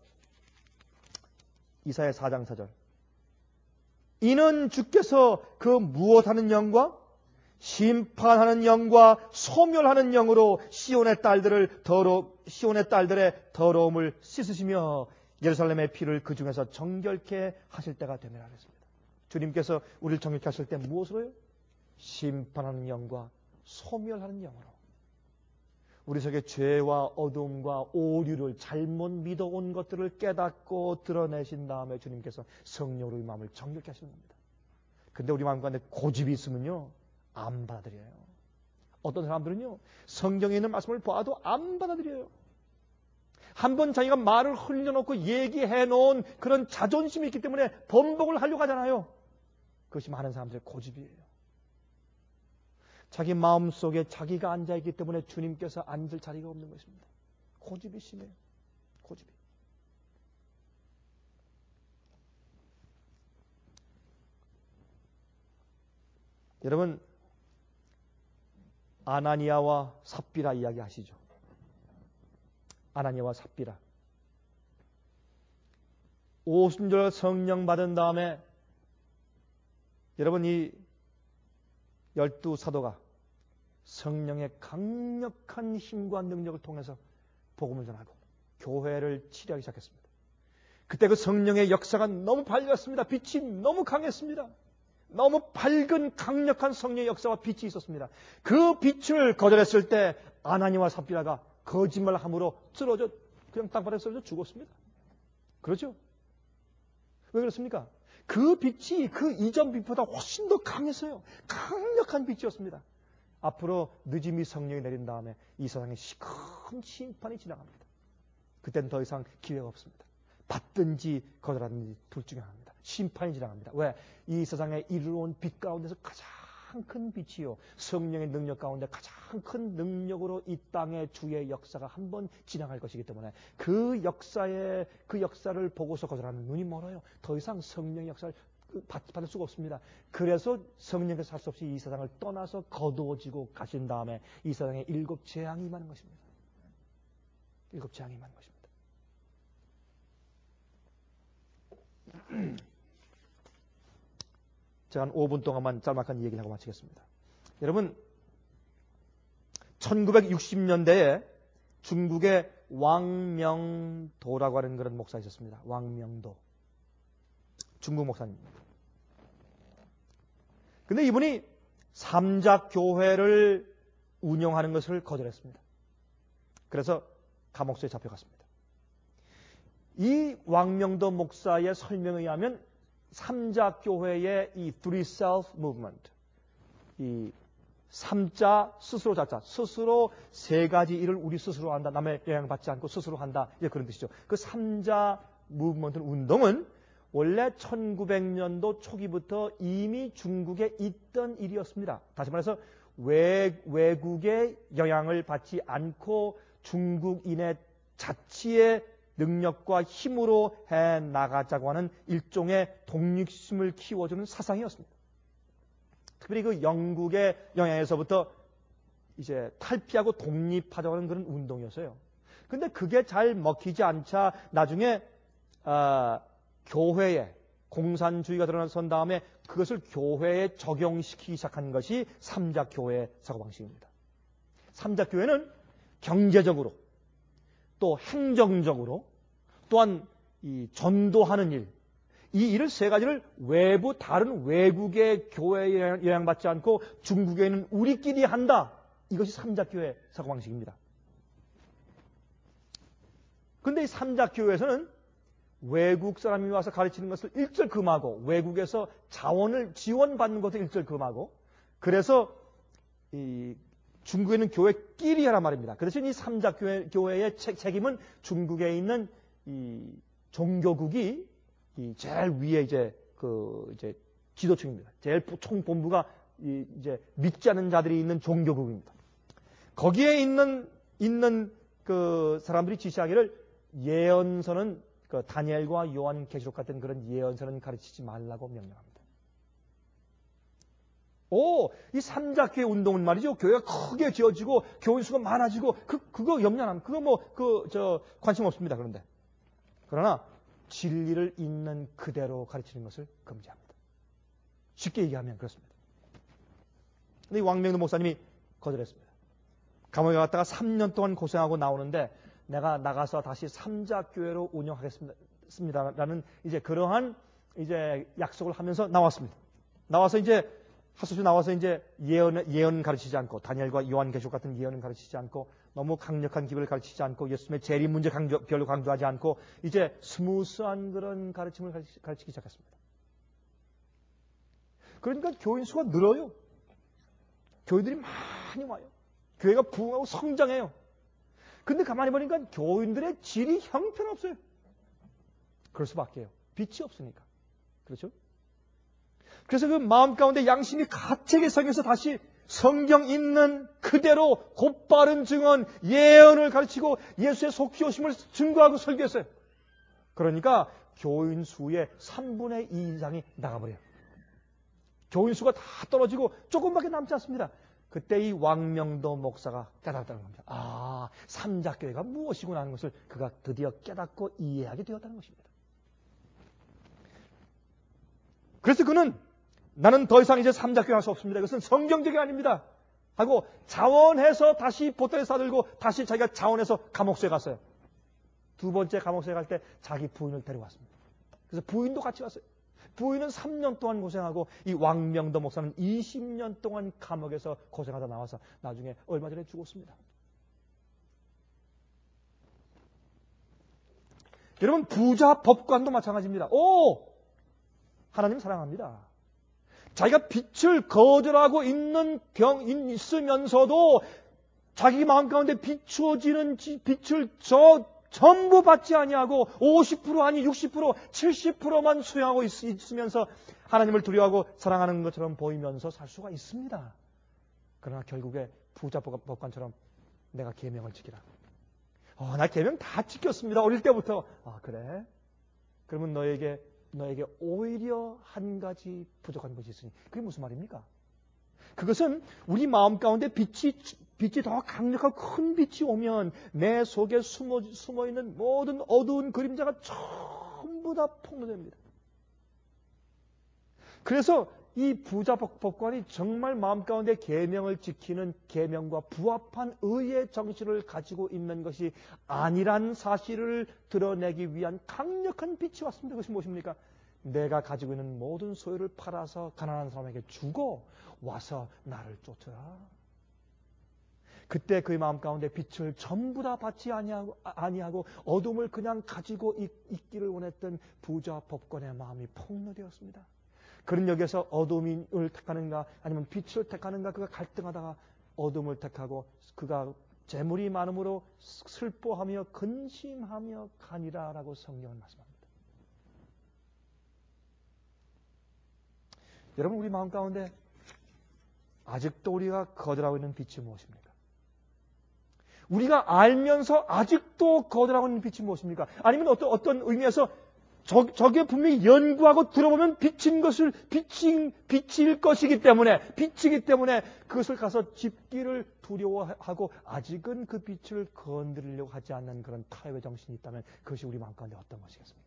이사야 사 장 사 절. 이는 주께서 그 무엇하는 영과 심판하는 영과 소멸하는 영으로 시온의 딸들을 더러 시온의 딸들의 더러움을 씻으시며 예루살렘의 피를 그 중에서 정결케 하실 때가 되리라 했습니다. 주님께서 우리를 정결케 하실 때 무엇으로요? 심판하는 영과 소멸하는 영으로. 우리 속에 죄와 어둠과 오류를 잘못 믿어온 것들을 깨닫고 드러내신 다음에 주님께서 성령으로 이 마음을 정결케 하시는 겁니다. 근데 우리 마음 가운데 고집이 있으면요 안 받아들여요. 어떤 사람들은요 성경에 있는 말씀을 봐도 안 받아들여요. 한번 자기가 말을 흘려놓고 얘기해 놓은 그런 자존심이 있기 때문에 번복을 하려고 하잖아요. 그것이 많은 사람들의 고집이에요. 자기 마음속에 자기가 앉아있기 때문에 주님께서 앉을 자리가 없는 것입니다. 고집이 심해요. 고집이. 여러분 아나니아와 삽비라 이야기 아시죠? 아나니아와 삽비라. 오순절 성령 받은 다음에 여러분 이 열두 사도가 성령의 강력한 힘과 능력을 통해서 복음을 전하고 교회를 치료하기 시작했습니다. 그때 그 성령의 역사가 너무 밝았습니다. 빛이 너무 강했습니다. 너무 밝은 강력한 성령의 역사와 빛이 있었습니다. 그 빛을 거절했을 때 아나니아와 삽비라가 거짓말함으로 쓰러져 그냥 땅바닥에 쓰러져 죽었습니다. 그렇죠? 왜 그렇습니까? 그 빛이 그 이전 빛보다 훨씬 더 강했어요. 강력한 빛이었습니다. 앞으로 늦음이 성령이 내린 다음에 이 세상에 큰 심판이 지나갑니다. 그때는 더 이상 기회가 없습니다. 받든지 거절하든지 둘 중에 하나입니다. 심판이 지나갑니다. 왜? 이 세상에 이르러온 빛 가운데서 가장 큰 빛이요 성령의 능력 가운데 가장 큰 능력으로 이 땅의 주의 역사가 한번 지나갈 것이기 때문에 그 역사의 그 역사를 보고서 거절하는 눈이 멀어요. 더 이상 성령의 역사를 받을 수가 없습니다. 그래서 성령께서 할 수 없이 이 세상을 떠나서 거두어지고 가신 다음에 이 세상에 일곱 재앙이 임하는 것입니다. 일곱 재앙이 임하는 것입니다. 제가 한 오 분 동안만 짤막한 얘기를 하고 마치겠습니다. 여러분 천구백육십 년대에 중국의 왕명도라고 하는 그런 목사가 있었습니다. 왕명도. 중국 목사님입니다. 근데 이분이 삼작교회를 운영하는 것을 거절했습니다. 그래서 감옥소에 잡혀갔습니다. 이 왕명도 목사의 설명에 의하면 삼자교회의 이 Three Self Movement, 이 삼자 스스로 자자, 스스로 세 가지 일을 우리 스스로 한다, 남의 영향받지 않고 스스로 한다, 이제 그런 뜻이죠. 그 삼자 무브먼트 운동은 원래 천구백 년도 초기부터 이미 중국에 있던 일이었습니다. 다시 말해서 외, 외국의 영향을 받지 않고 중국인의 자치의 능력과 힘으로 해 나가자고 하는 일종의 독립심을 키워주는 사상이었습니다. 특별히 그 영국의 영향에서부터 이제 탈피하고 독립하자고 하는 그런 운동이었어요. 근데 그게 잘 먹히지 않자 나중에 아, 교회에 공산주의가 드러나선 다음에 그것을 교회에 적용시키기 시작한 것이 삼자교회 사고방식입니다. 삼자교회는 경제적으로 또 행정적으로 또한 이 전도하는 일, 이 일을 세 가지를 외부 다른 외국의 교회에 영향받지 않고 중국에 있는 우리끼리 한다. 이것이 삼자교회 사고방식입니다. 근데 이 삼자교회에서는 외국 사람이 와서 가르치는 것을 일절 금하고 외국에서 자원을 지원받는 것도 일절 금하고 그래서 이 중국에는 교회끼리 하란 말입니다. 그래서 이 삼자교회 교회의 책임은 중국에 있는 이 종교국이 이 제일 위에 이제 그 이제 지도층입니다. 제일 총본부가 이 이제 믿지 않는 자들이 있는 종교국입니다. 거기에 있는 있는 그 사람들이 지시하기를 예언서는 그 다니엘과 요한 계시록 같은 그런 예언서는 가르치지 말라고 명령합니다. 오, 이 삼자교회 운동은 말이죠. 교회가 크게 지어지고 교인 수가 많아지고 그 그거 염려 안 합니다. 그거 뭐 그 저 관심 없습니다. 그런데 그러나 진리를 있는 그대로 가르치는 것을 금지합니다. 쉽게 얘기하면 그렇습니다. 근데 이 왕명도 목사님이 거절했습니다. 감옥에 갔다가 삼 년 동안 고생하고 나오는데 내가 나가서 다시 삼자교회로 운영하겠습니다라는 이제 그러한 이제 약속을 하면서 나왔습니다. 나와서 이제 하수주 나와서 이제 예언 예언 가르치지 않고 다니엘과 요한 계시록 같은 예언을 가르치지 않고 너무 강력한 기별을 가르치지 않고 예수님의 재림 문제 강조, 별로 강조하지 않고 이제 스무스한 그런 가르침을 가르치, 가르치기 시작했습니다. 그러니까 교인 수가 늘어요. 교인들이 많이 와요. 교회가 부흥하고 성장해요. 근데 가만히 보니까 교인들의 질이 형편없어요. 그럴 수밖에요. 빛이 없으니까. 그렇죠? 그래서 그 마음 가운데 양심이 가책에 성해서 다시 성경 있는 그대로 곧바른 증언, 예언을 가르치고 예수의 속히 오심을 증거하고 설교했어요. 그러니까 교인 수의 삼분의 이 이상이 나가버려요. 교인 수가 다 떨어지고 조금밖에 남지 않습니다. 그때 이 왕명도 목사가 깨달았다는 겁니다. 아, 삼자교회가 무엇이구나 하는 것을 그가 드디어 깨닫고 이해하게 되었다는 것입니다. 그래서 그는 나는 더 이상 이제 삼자교회 할 수 없습니다. 이것은 성경적이 아닙니다. 하고 자원해서 다시 보따리 싸들고 다시 자기가 자원해서 감옥소에 갔어요. 두 번째 감옥소에 갈 때 자기 부인을 데려왔습니다. 그래서 부인도 같이 왔어요. 부인은 삼 년 동안 고생하고 이 왕명도 목사는 이십 년 동안 감옥에서 고생하다 나와서 나중에 얼마 전에 죽었습니다. 여러분 부자 법관도 마찬가지입니다. 오! 하나님 사랑합니다. 자기가 빛을 거절하고 있는 경 있으면서도 자기 마음 가운데 비추어지는 빛을 저 전부 받지 아니하고 오십 퍼센트 아니 육십 퍼센트, 칠십 퍼센트만 수용하고 있, 있으면서 하나님을 두려워하고 사랑하는 것처럼 보이면서 살 수가 있습니다. 그러나 결국에 부자 법관처럼 내가 계명을 지키라. 어, 나 계명 다 지켰습니다. 어릴 때부터. 아 그래? 그러면 너에게 너에게 오히려 한 가지 부족한 것이 있으니 그게 무슨 말입니까? 그것은 우리 마음 가운데 빛이 빛이 더 강력한 큰 빛이 오면 내 속에 숨어, 숨어 있는 모든 어두운 그림자가 전부 다 폭로됩니다. 그래서 이 부자 법관이 정말 마음 가운데 계명을 지키는 계명과 부합한 의의 정신을 가지고 있는 것이 아니란 사실을 드러내기 위한 강력한 빛이 왔습니다. 그것이 무엇입니까? 내가 가지고 있는 모든 소유를 팔아서 가난한 사람에게 주고 와서 나를 쫓으라. 그때 그의 마음 가운데 빛을 전부 다 받지 아니하고, 아니하고 어둠을 그냥 가지고 있, 있기를 원했던 부자 법관의 마음이 폭로되었습니다. 그는 여기서 어둠을 택하는가 아니면 빛을 택하는가 그가 갈등하다가 어둠을 택하고 그가 재물이 많음으로 슬퍼하며 근심하며 가니라라고 성경은 말씀합니다. 여러분 우리 마음 가운데 아직도 우리가 거절하고 있는 빛이 무엇입니까? 우리가 알면서 아직도 거절하고 있는 빛이 무엇입니까? 아니면 어떤, 어떤 의미에서 저, 저게 분명히 연구하고 들어보면 비친 것을, 비친, 비칠 것이기 때문에, 비치기 때문에 그것을 가서 짚기를 두려워하고 아직은 그 빛을 건드리려고 하지 않는 그런 타협의 정신이 있다면 그것이 우리 마음 가운데 어떤 것이겠습니까?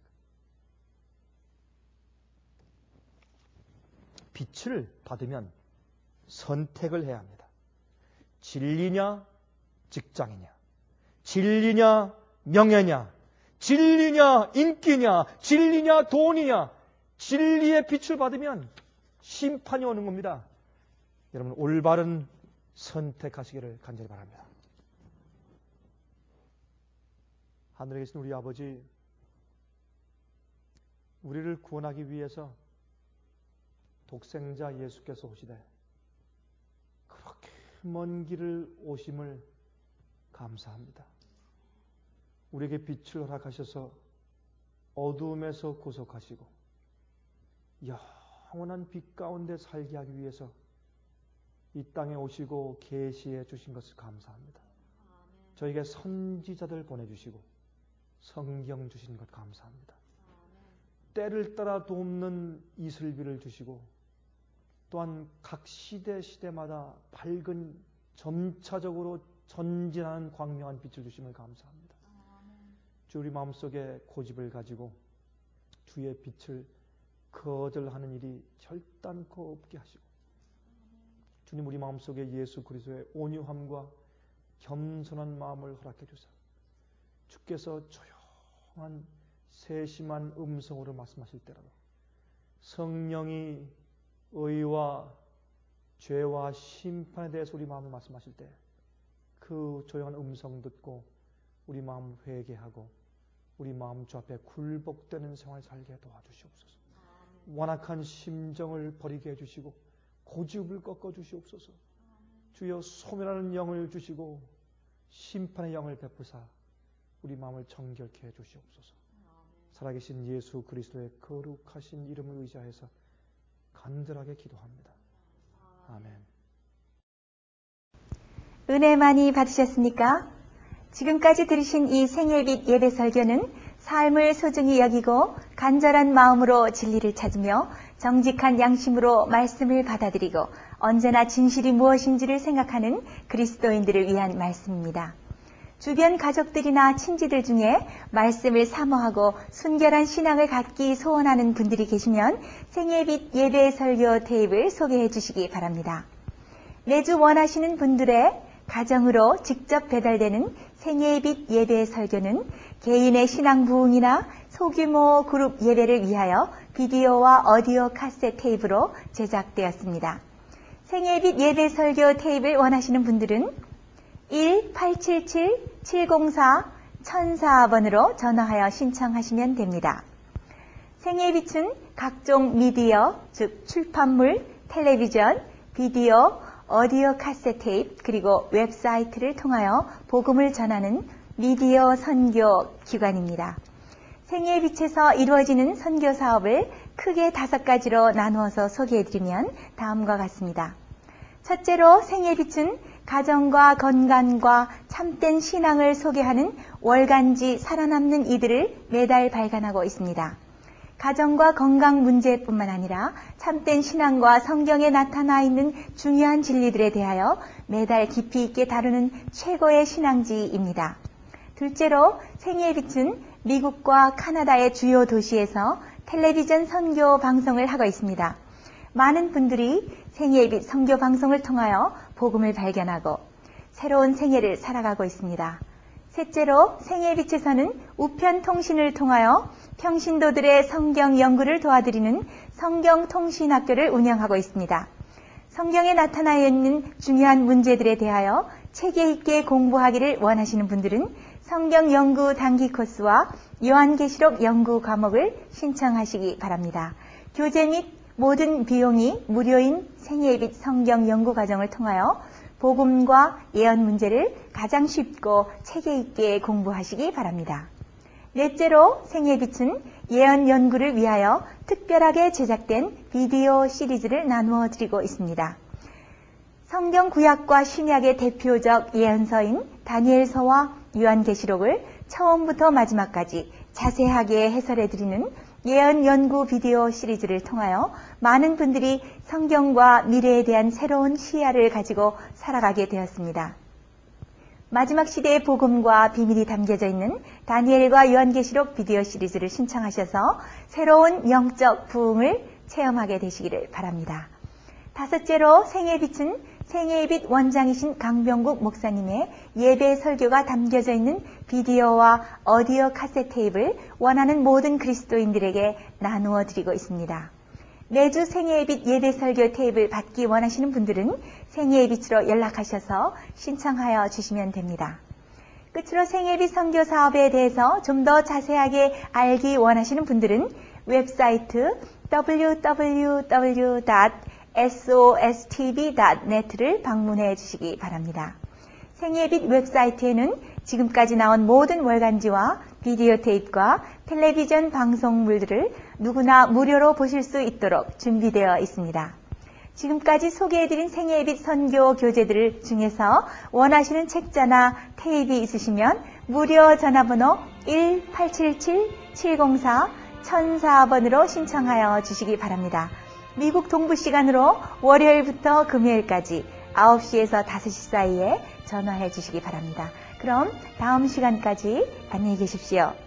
빛을 받으면 선택을 해야 합니다. 진리냐, 직장이냐, 진리냐, 명예냐, 진리냐, 인기냐, 진리냐, 돈이냐, 진리의 빛을 받으면 심판이 오는 겁니다. 여러분, 올바른 선택하시기를 간절히 바랍니다. 하늘에 계신 우리 아버지, 우리를 구원하기 위해서 독생자 예수께서 오시되 그렇게 먼 길을 오심을 감사합니다. 우리에게 빛을 허락하셔서 어두움에서 구속하시고 영원한 빛 가운데 살게 하기 위해서 이 땅에 오시고 계시해 주신 것을 감사합니다. 저에게 선지자들 보내주시고 성경 주신 것 감사합니다. 때를 따라 돕는 이슬비를 주시고 또한 각 시대 시대마다 밝은 점차적으로 전진하는 광명한 빛을 주심을 감사합니다. 주 우리 마음속에 고집을 가지고 주의 빛을 거절하는 일이 결단코 없게 하시고 주님 우리 마음속에 예수 그리스도의 온유함과 겸손한 마음을 허락해 주사 주께서 조용한 세심한 음성으로 말씀하실 때라도 성령이 의와 죄와 심판에 대해서 우리 마음을 말씀하실 때 그 조용한 음성 듣고 우리 마음 회개하고 우리 마음 주 앞에 굴복되는 생활을 살게 도와주시옵소서. 완악한 심정을 버리게 해주시고 고집을 꺾어주시옵소서. 주여 소멸하는 영을 주시고 심판의 영을 베푸사 우리 마음을 정결케 해주시옵소서. 살아계신 예수 그리스도의 거룩하신 이름을 의지하여서 간절하게 기도합니다. 아멘.
은혜 많이 받으셨습니까? 지금까지 들으신 이 생일빛 예배 설교는 삶을 소중히 여기고 간절한 마음으로 진리를 찾으며 정직한 양심으로 말씀을 받아들이고 언제나 진실이 무엇인지를 생각하는 그리스도인들을 위한 말씀입니다. 주변 가족들이나 친지들 중에 말씀을 사모하고 순결한 신앙을 갖기 소원하는 분들이 계시면 생일빛 예배 설교 테이프를 소개해 주시기 바랍니다. 매주 원하시는 분들의 가정으로 직접 배달되는 생애빛 예배 설교는 개인의 신앙 부흥이나 소규모 그룹 예배를 위하여 비디오와 오디오 카세트 테이프로 제작되었습니다. 생애빛 예배 설교 테이프를 원하시는 분들은 일 팔칠칠 칠공사 천사 번으로 전화하여 신청하시면 됩니다. 생애빛은 각종 미디어, 즉 출판물, 텔레비전, 비디오, 오디오 카세트 테이프 그리고 웹사이트를 통하여 복음을 전하는 미디어 선교 기관입니다. 생애의 빛에서 이루어지는 선교 사업을 크게 다섯 가지로 나누어서 소개해드리면 다음과 같습니다. 첫째로 생애의 빛은 가정과 건강과 참된 신앙을 소개하는 월간지 살아남는 이들을 매달 발간하고 있습니다. 가정과 건강 문제뿐만 아니라 참된 신앙과 성경에 나타나 있는 중요한 진리들에 대하여 매달 깊이 있게 다루는 최고의 신앙지입니다. 둘째로 생애의 빛은 미국과 카나다의 주요 도시에서 텔레비전 선교 방송을 하고 있습니다. 많은 분들이 생애의 빛 선교 방송을 통하여 복음을 발견하고 새로운 생애를 살아가고 있습니다. 셋째로 생애의 빛에서는 우편 통신을 통하여 평신도들의 성경 연구를 도와드리는 성경통신학교를 운영하고 있습니다. 성경에 나타나 있는 중요한 문제들에 대하여 체계 있게 공부하기를 원하시는 분들은 성경 연구 단기 코스와 요한계시록 연구 과목을 신청하시기 바랍니다. 교재 및 모든 비용이 무료인 생애의 빛 성경 연구 과정을 통하여 복음과 예언 문제를 가장 쉽고 체계 있게 공부하시기 바랍니다. 넷째로 생애의 빛은 예언 연구를 위하여 특별하게 제작된 비디오 시리즈를 나누어 드리고 있습니다. 성경 구약과 신약의 대표적 예언서인 다니엘서와 요한계시록을 처음부터 마지막까지 자세하게 해설해 드리는 예언 연구 비디오 시리즈를 통하여 많은 분들이 성경과 미래에 대한 새로운 시야를 가지고 살아가게 되었습니다. 마지막 시대의 복음과 비밀이 담겨져 있는 다니엘과 요한계시록 비디오 시리즈를 신청하셔서 새로운 영적 부흥을 체험하게 되시기를 바랍니다. 다섯째로 생애의 빛은 생애의 빛 원장이신 강병국 목사님의 예배 설교가 담겨져 있는 비디오와 오디오 카세트 테이프를 원하는 모든 그리스도인들에게 나누어 드리고 있습니다. 매주 생애의 빛 예배 설교 테이프를 받기 원하시는 분들은 생애의 빛으로 연락하셔서 신청하여 주시면 됩니다. 끝으로 생애빛 선교 사업에 대해서 좀 더 자세하게 알기 원하시는 분들은 웹사이트 더블유 더블유 더블유 닷 에스오에스티비 닷 넷을 방문해 주시기 바랍니다. 생애빛 웹사이트에는 지금까지 나온 모든 월간지와 비디오 테이프와 텔레비전 방송물들을 누구나 무료로 보실 수 있도록 준비되어 있습니다. 지금까지 소개해드린 생애빛 선교 교재들 중에서 원하시는 책자나 테이프가 있으시면 무료 전화번호 일 팔칠칠 칠공사 천사 번으로 신청하여 주시기 바랍니다. 미국 동부 시간으로 월요일부터 금요일까지 아홉 시에서 다섯 시 사이에 전화해 주시기 바랍니다. 그럼 다음 시간까지 안녕히 계십시오.